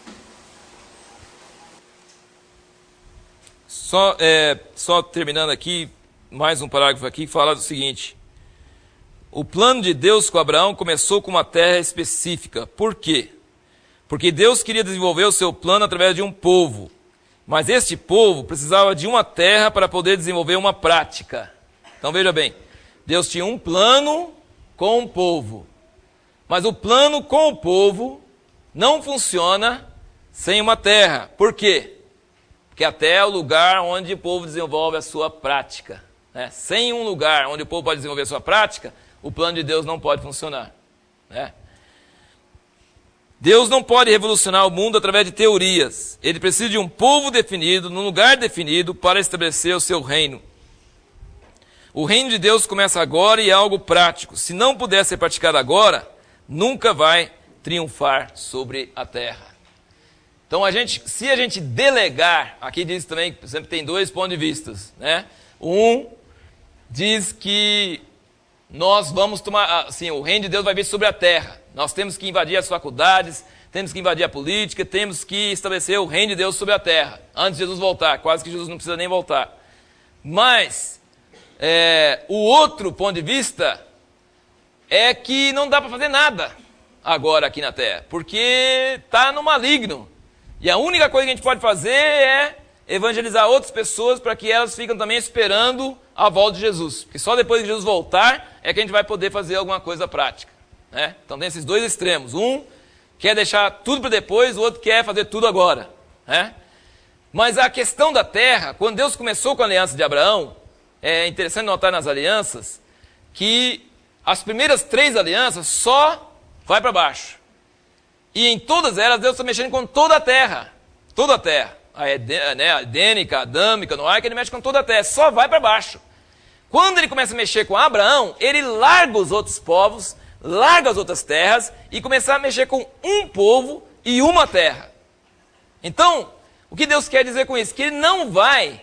Só, é, só terminando aqui, mais um parágrafo aqui, fala o seguinte: o plano de Deus com Abraão começou com uma terra específica. Por quê? Porque Deus queria desenvolver o seu plano através de um povo. Mas este povo precisava de uma terra para poder desenvolver uma prática. Então veja bem, Deus tinha um plano com o povo. Mas o plano com o povo não funciona sem uma terra. Por quê? Porque a terra é o lugar onde o povo desenvolve a sua prática, né? Sem um lugar onde o povo pode desenvolver a sua prática, o plano de Deus não pode funcionar, né? Deus não pode revolucionar o mundo através de teorias. Ele precisa de um povo definido, num lugar definido, para estabelecer o seu reino. O reino de Deus começa agora e é algo prático. Se não puder ser praticado agora, nunca vai triunfar sobre a terra. Então, a gente, se a gente delegar, aqui diz também que sempre tem dois pontos de vista, né? Um diz que nós vamos tomar, assim, o reino de Deus vai vir sobre a terra. Nós temos que invadir as faculdades, temos que invadir a política, temos que estabelecer o reino de Deus sobre a terra, antes de Jesus voltar. Quase que Jesus não precisa nem voltar. Mas, é, o outro ponto de vista é que não dá para fazer nada agora aqui na terra, porque está no maligno. E a única coisa que a gente pode fazer é evangelizar outras pessoas para que elas fiquem também esperando a volta de Jesus. Porque só depois que Jesus voltar é que a gente vai poder fazer alguma coisa prática, né? Então tem esses dois extremos. Um quer deixar tudo para depois, o outro quer fazer tudo agora, né? Mas a questão da terra, quando Deus começou com a aliança de Abraão, é interessante notar nas alianças que as primeiras três alianças só vai para baixo. E em todas elas, Deus está mexendo com toda a terra. Toda a terra. A edênica, a adâmica, noaica, ele mexe com toda a terra. Só vai para baixo. Quando ele começa a mexer com Abraão, ele larga os outros povos, larga as outras terras e começa a mexer com um povo e uma terra. Então, o que Deus quer dizer com isso? Que ele não vai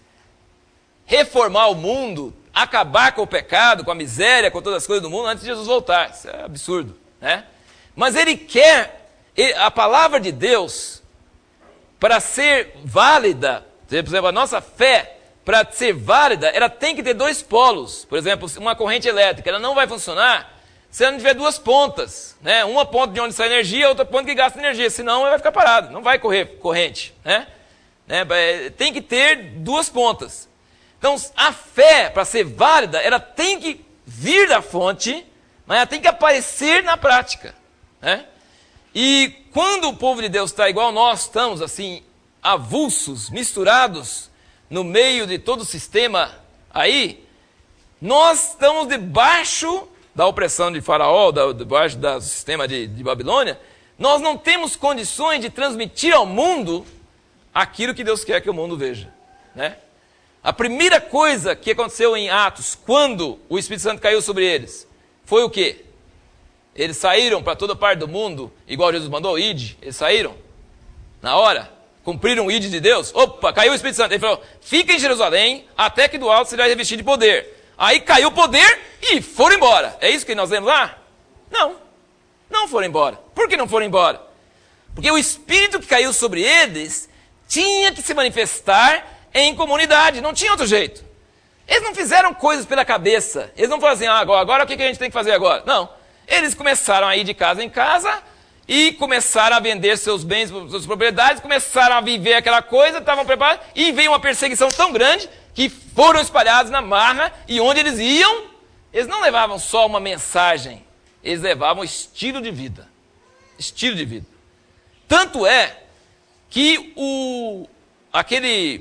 reformar o mundo, acabar com o pecado, com a miséria, com todas as coisas do mundo antes de Jesus voltar. Isso é absurdo, né? Mas ele quer a palavra de Deus, para ser válida, por exemplo, a nossa fé, para ser válida, ela tem que ter dois polos. Por exemplo, uma corrente elétrica, ela não vai funcionar se ela não tiver duas pontas, né? Uma ponta de onde sai energia, outra ponta que gasta energia, senão ela vai ficar parada, não vai correr corrente, né? né? Tem que ter duas pontas. Então, a fé, para ser válida, ela tem que vir da fonte, mas ela tem que aparecer na prática, né? E quando o povo de Deus está igual nós estamos, assim, avulsos, misturados, no meio de todo o sistema aí, nós estamos debaixo da opressão de Faraó, da, debaixo do sistema de, de Babilônia, nós não temos condições de transmitir ao mundo aquilo que Deus quer que o mundo veja, né? A primeira coisa que aconteceu em Atos, quando o Espírito Santo caiu sobre eles, foi o quê? Eles saíram para toda parte do mundo, igual Jesus mandou, ide. Eles saíram, na hora, cumpriram o ide de Deus. Opa, caiu o Espírito Santo. Ele falou, fica em Jerusalém, até que do alto será revestido de poder. Aí caiu o poder e foram embora. É isso que nós lemos lá? Não, não foram embora. Por que não foram embora? Porque o Espírito que caiu sobre eles tinha que se manifestar em comunidade, não tinha outro jeito. Eles não fizeram coisas pela cabeça. Eles não falaram assim, ah, agora, agora o que a gente tem que fazer agora? Não. Eles começaram a ir de casa em casa e começaram a vender seus bens, suas propriedades, começaram a viver aquela coisa, estavam preparados, e veio uma perseguição tão grande que foram espalhados na marra, e onde eles iam, eles não levavam só uma mensagem, eles levavam estilo de vida. Estilo de vida. Tanto é que o, aquele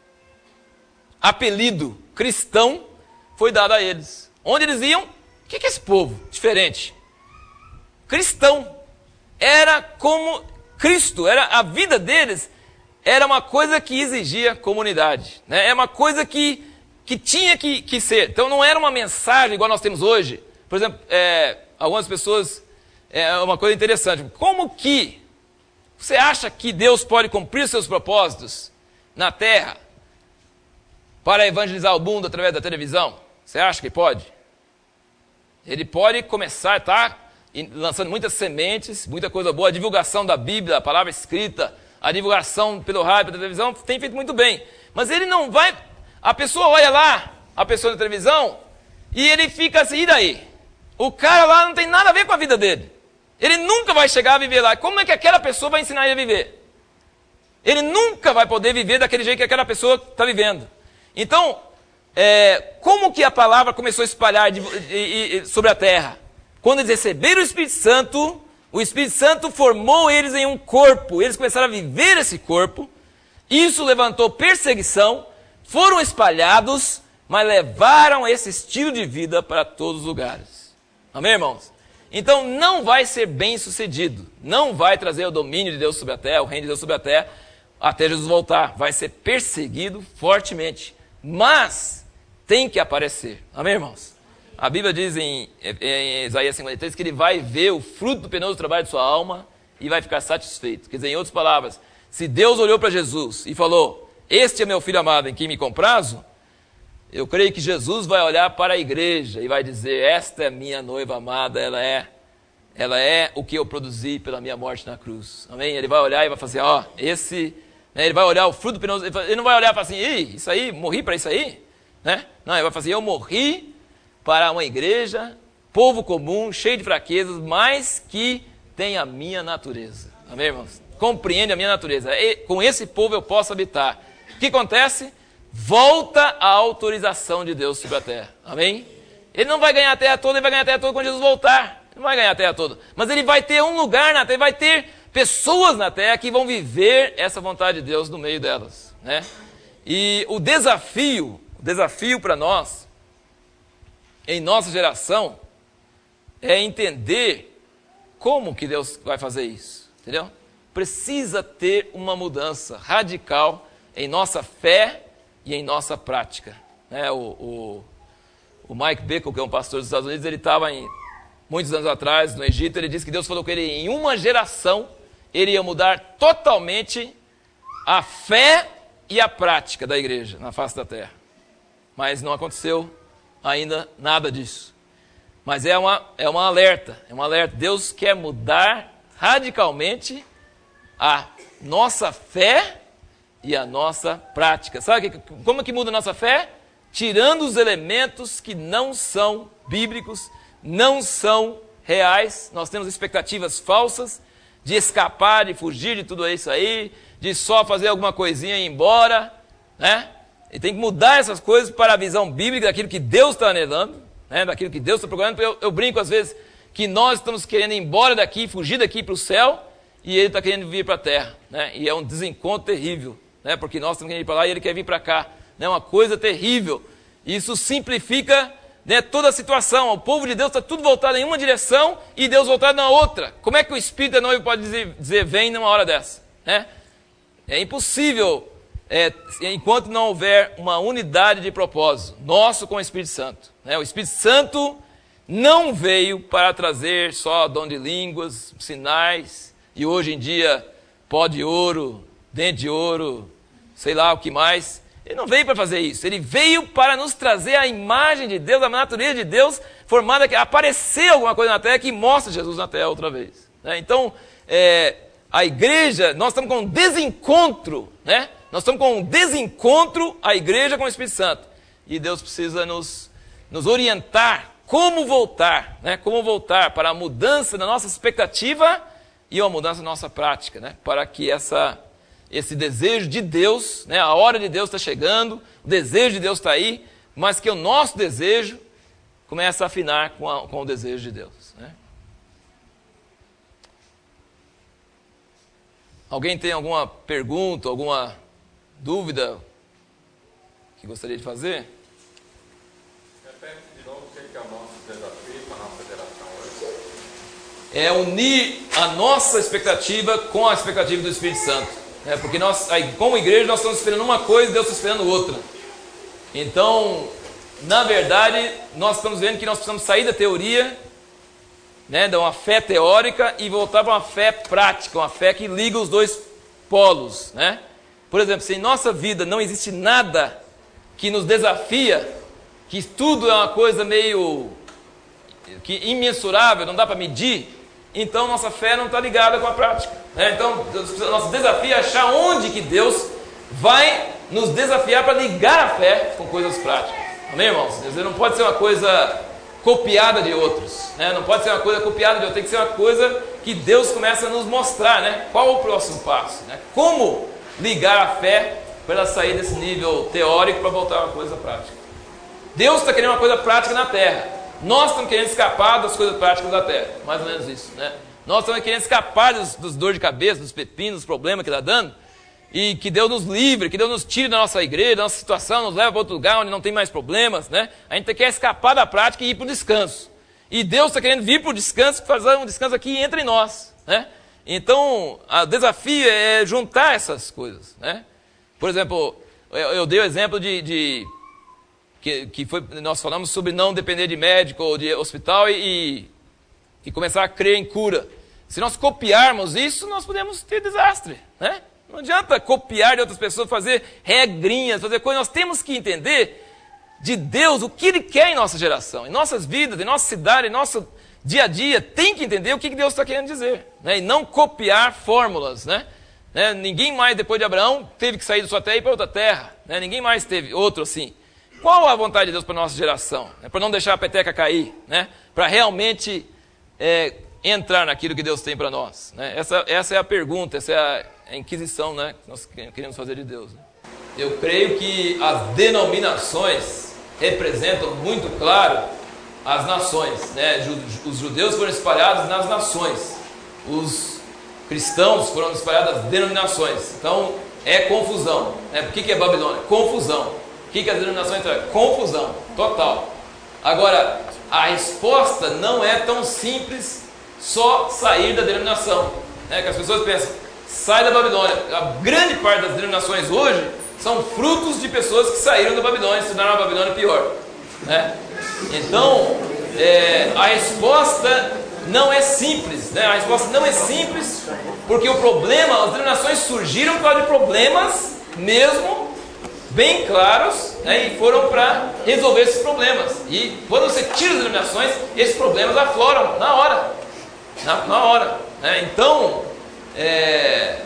apelido cristão foi dado a eles. Onde eles iam, o que, que é esse povo diferente? Cristão. Era como Cristo, era, a vida deles era uma coisa que exigia comunidade, né? É uma coisa que, que tinha que, que ser. Então não era uma mensagem igual nós temos hoje. Por exemplo, é, algumas pessoas, é uma coisa interessante, como que você acha que Deus pode cumprir seus propósitos na terra para evangelizar o mundo através da televisão? Você acha que pode? Ele pode começar, tá? Lançando muitas sementes, muita coisa boa, a divulgação da Bíblia, a palavra escrita, a divulgação pelo rádio, pela televisão, tem feito muito bem. Mas ele não vai... A pessoa olha lá, a pessoa na televisão, e ele fica assim, e daí? O cara lá não tem nada a ver com a vida dele. Ele nunca vai chegar a viver lá. Como é que aquela pessoa vai ensinar ele a viver? Ele nunca vai poder viver daquele jeito que aquela pessoa está vivendo. Então... É, como que a palavra começou a espalhar de, de, de, sobre a terra? Quando eles receberam o Espírito Santo, o Espírito Santo formou eles em um corpo, eles começaram a viver esse corpo, isso levantou perseguição, foram espalhados, mas levaram esse estilo de vida para todos os lugares. Amém, irmãos? Então não vai ser bem sucedido, não vai trazer o domínio de Deus sobre a terra, o reino de Deus sobre a terra, até Jesus voltar, vai ser perseguido fortemente, mas... tem que aparecer. Amém, irmãos? A Bíblia diz em, em Isaías cinquenta e três que ele vai ver o fruto do penoso trabalho de sua alma e vai ficar satisfeito. Quer dizer, em outras palavras, se Deus olhou para Jesus e falou, este é meu filho amado em quem me comprazo, eu creio que Jesus vai olhar para a igreja e vai dizer, esta é minha noiva amada, ela é, ela é o que eu produzi pela minha morte na cruz. Amém? Ele vai olhar e vai fazer, ó, esse, né, ele vai olhar o fruto penoso, ele não vai olhar e falar assim, Ih, isso aí, morri para isso aí, né? Não, ele vai fazer, eu morri para uma igreja, povo comum, cheio de fraquezas, mas que tem a minha natureza. Amém, irmãos? Compreende a minha natureza. E, com esse povo eu posso habitar. O que acontece? Volta a autorização de Deus sobre a terra. Amém? Ele não vai ganhar a terra toda, ele vai ganhar a terra toda quando Jesus voltar. Ele não vai ganhar a terra toda. Mas ele vai ter um lugar na terra, vai ter pessoas na terra que vão viver essa vontade de Deus no meio delas, né? E o desafio, o desafio para nós, em nossa geração, é entender como que Deus vai fazer isso, entendeu? Precisa ter uma mudança radical em nossa fé e em nossa prática. Né? O, o, o Mike Bickle, que é um pastor dos Estados Unidos, ele estava muitos anos atrás no Egito, ele disse que Deus falou com ele, em uma geração, ele ia mudar totalmente a fé e a prática da igreja na face da terra. Mas não aconteceu ainda nada disso. Mas é uma, é uma alerta, é um alerta. Deus quer mudar radicalmente a nossa fé e a nossa prática. Sabe que, como é que muda a nossa fé? Tirando os elementos que não são bíblicos, não são reais. Nós temos expectativas falsas de escapar, de fugir de tudo isso aí, de só fazer alguma coisinha e ir embora, né? E tem que mudar essas coisas para a visão bíblica daquilo que Deus está anelando, né? Daquilo que Deus está procurando. Eu, eu brinco às vezes que nós estamos querendo ir embora daqui, fugir daqui para o céu, e Ele está querendo vir para a terra, né? E é um desencontro terrível, né? Porque nós estamos querendo ir para lá e Ele quer vir para cá. É uma coisa terrível. Isso simplifica, né, toda a situação. O povo de Deus está tudo voltado em uma direção e Deus voltado na outra. Como é que o Espírito da noiva pode dizer, dizer vem numa hora dessa? Né? É impossível, é, enquanto não houver uma unidade de propósito, nosso com o Espírito Santo. Né? O Espírito Santo não veio para trazer só dom de línguas, sinais, e hoje em dia pó de ouro, dente de ouro, sei lá o que mais. Ele não veio para fazer isso, ele veio para nos trazer a imagem de Deus, a natureza de Deus, formada que apareceu alguma coisa na terra que mostra Jesus na terra outra vez. Né? Então, é, a igreja, nós estamos com um desencontro, né? Nós estamos com um desencontro, a igreja com o Espírito Santo. E Deus precisa nos, nos orientar como voltar, né? Como voltar para a mudança da nossa expectativa e uma mudança da nossa prática, né? Para que essa... esse desejo de Deus, né, a hora de Deus está chegando, o desejo de Deus está aí, mas que o nosso desejo comece a afinar com, a, com o desejo de Deus. Né? Alguém tem alguma pergunta, alguma dúvida que gostaria de fazer? Repete de novo o que é o nosso desafio para a nossa geração hoje. É unir a nossa expectativa com a expectativa do Espírito Santo. É, porque nós, como igreja, nós estamos esperando uma coisa e Deus está esperando outra. Então, na verdade, nós estamos vendo que nós precisamos sair da teoria, né, de uma fé teórica e voltar para uma fé prática, uma fé que liga os dois polos. Né? Por exemplo, se em nossa vida não existe nada que nos desafia, que tudo é uma coisa meio que imensurável, não dá para medir, então nossa fé não está ligada com a prática. Né? Então, nosso desafio é achar onde que Deus vai nos desafiar para ligar a fé com coisas práticas. Amém, irmãos? Quer dizer, não pode ser uma coisa copiada de outros. Né? Não pode ser uma coisa copiada de outros. Tem que ser uma coisa que Deus começa a nos mostrar. Né? Qual o próximo passo? Né? Como ligar a fé para ela sair desse nível teórico para voltar a uma coisa prática. Deus está querendo uma coisa prática na terra. Nós estamos querendo escapar das coisas práticas da terra. Mais ou menos isso, né? Nós estamos querendo escapar dos, dos dores de cabeça, dos pepinos, dos problemas que está dando. E que Deus nos livre, que Deus nos tire da nossa igreja, da nossa situação, nos leve para outro lugar onde não tem mais problemas, né? A gente quer escapar da prática e ir para o descanso. E Deus está querendo vir para o descanso, fazer um descanso aqui entre nós, né? Então, o desafio é juntar essas coisas, né? Por exemplo, eu, eu dei o exemplo de... de que, que foi, nós falamos sobre não depender de médico ou de hospital e, e começar a crer em cura. Se nós copiarmos isso, nós podemos ter desastre, né? Não adianta copiar de outras pessoas, fazer regrinhas, fazer coisas. Nós temos que entender de Deus o que Ele quer em nossa geração, em nossas vidas, em nossa cidade, em nosso dia a dia. Tem que entender o que Deus está querendo dizer, né? E não copiar fórmulas, né? Né? Ninguém mais, depois de Abraão, teve que sair da sua terra e ir para outra terra, né? Ninguém mais teve outro assim. Qual a vontade de Deus para a nossa geração? É para não deixar a peteca cair, né? Para realmente é, entrar naquilo que Deus tem para nós, né? Essa, essa é a pergunta, essa é a, a inquisição, né, que nós queremos fazer de Deus, né? Eu creio que as denominações representam muito claro as nações, né? Os judeus foram espalhados nas nações, os cristãos foram espalhados nas denominações. Então é confusão, né? Por que, que é Babilônia? Confusão. O que, que as denominações trazem? Confusão total. Agora, a resposta não é tão simples só sair da denominação, né? Que as pessoas pensam, sai da Babilônia. A grande parte das denominações hoje são frutos de pessoas que saíram da Babilônia e se tornaram a Babilônia pior, né? Então, é, a resposta não é simples, né? A resposta não é simples porque o problema, as denominações surgiram por causa de problemas mesmo bem claros, né? E foram para resolver esses problemas. E quando você tira as denominações, esses problemas afloram na hora, na, na hora, né? Então, é,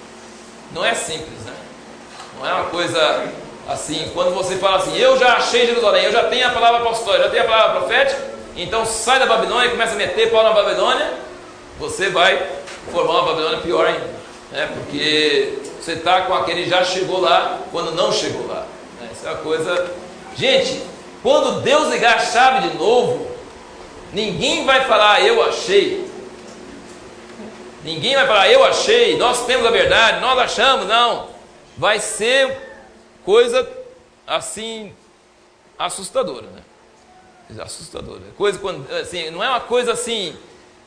não é simples, né? Não é uma coisa assim, quando você fala assim, eu já achei Jerusalém, eu já tenho a palavra apostólica, já tenho a palavra profética, então sai da Babilônia e começa a meter pau na Babilônia, você vai formar uma Babilônia pior ainda, né? Porque você está com aquele já chegou lá, quando não chegou lá, né? Isso é uma coisa... Gente, quando Deus ligar a chave de novo, ninguém vai falar, eu achei. Ninguém vai falar, eu achei, nós temos a verdade, nós achamos, não. Vai ser coisa assim, assustadora, né? Assustadora. Coisa quando, assim, não é uma coisa assim,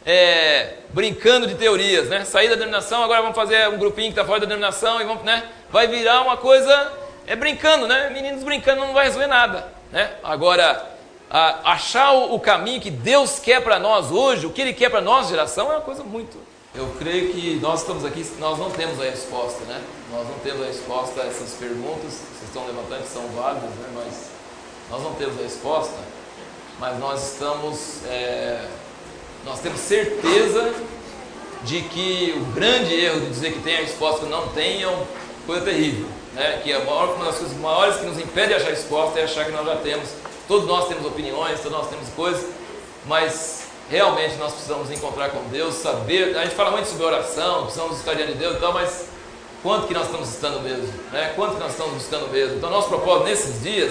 é, brincando de teorias, né? Sair da denominação, agora vamos fazer um grupinho que está fora da denominação e vamos, né? Vai virar uma coisa, é brincando, né? Meninos brincando não vai resolver nada, né? Agora, a, achar o, o caminho que Deus quer para nós hoje, o que Ele quer para a nossa geração, é uma coisa muito... Eu creio que nós estamos aqui, nós não temos a resposta, né? Nós não temos a resposta a essas perguntas que vocês estão levantando, que são válidas, né? Mas nós não temos a resposta, mas nós estamos, é, nós temos certeza de que o grande erro de dizer que tem a resposta e não tem é uma coisa terrível, né? Que a maior, uma das coisas maiores que nos impede de achar a resposta é achar que nós já temos, todos nós temos opiniões, todos nós temos coisas, mas realmente nós precisamos encontrar com Deus, saber, a gente fala muito sobre oração, precisamos estar diante de Deus e tal, mas quanto que nós estamos estando mesmo, né? Quanto que nós estamos buscando mesmo? Então nosso propósito nesses dias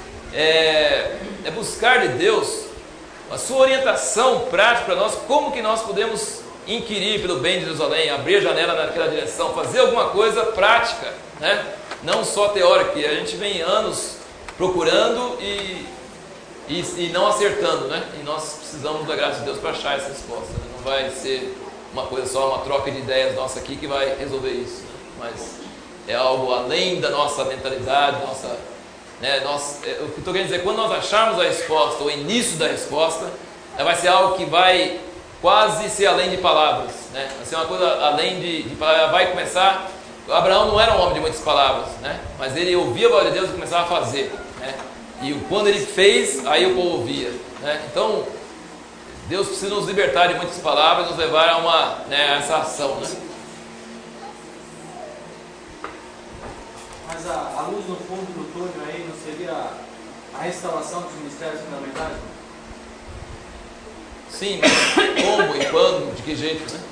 é, é buscar de Deus a sua orientação prática para nós, como que nós podemos inquirir pelo bem de Jerusalém, abrir a janela naquela direção, fazer alguma coisa prática, né? Não só teórica, que a gente vem anos procurando e, e, e não acertando, né? E nós precisamos da graça de Deus para achar essa resposta, né? Não vai ser uma coisa só, uma troca de ideias nossa aqui que vai resolver isso, né? Mas é algo além da nossa mentalidade, nossa, né? Nós, é, o que estou querendo dizer, quando nós acharmos a resposta, o início da resposta, vai ser algo que vai quase ser além de palavras, né? Vai ser uma coisa além de, de palavras, vai começar... Abraão não era um homem de muitas palavras, né? Mas ele ouvia a voz de Deus e começava a fazer, né? E quando ele fez, aí o povo ouvia, né? Então, Deus precisa nos libertar de muitas palavras e nos levar a, uma, né, a essa ação, né? Mas a, a luz no fundo do túnel aí não seria a restauração dos ministérios fundamentais? Sim, mas como e quando, de que jeito, né?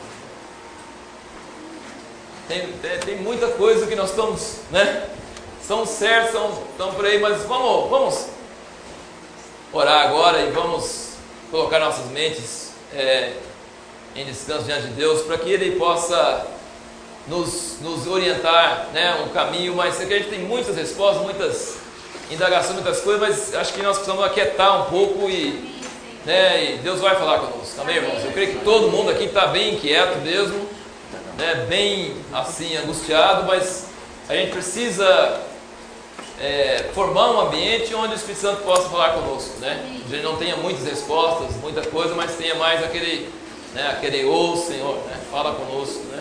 Tem, tem, tem muita coisa que nós estamos, né? São certos, são, estão por aí, mas vamos, vamos orar agora e vamos colocar nossas mentes é, em descanso diante de Deus, para que Ele possa nos, nos orientar, né, um caminho. Mas aqui a gente tem muitas respostas, muitas indagações, muitas coisas, mas acho que nós precisamos aquietar um pouco e, né, e Deus vai falar conosco, amém, irmãos? Eu creio que todo mundo aqui está bem inquieto mesmo, né, bem assim angustiado, mas a gente precisa é, formar um ambiente onde o Espírito Santo possa falar conosco, né? A gente não tenha muitas respostas, muita coisa, mas tenha mais aquele, né, aquele ô Senhor, né? Fala conosco, né?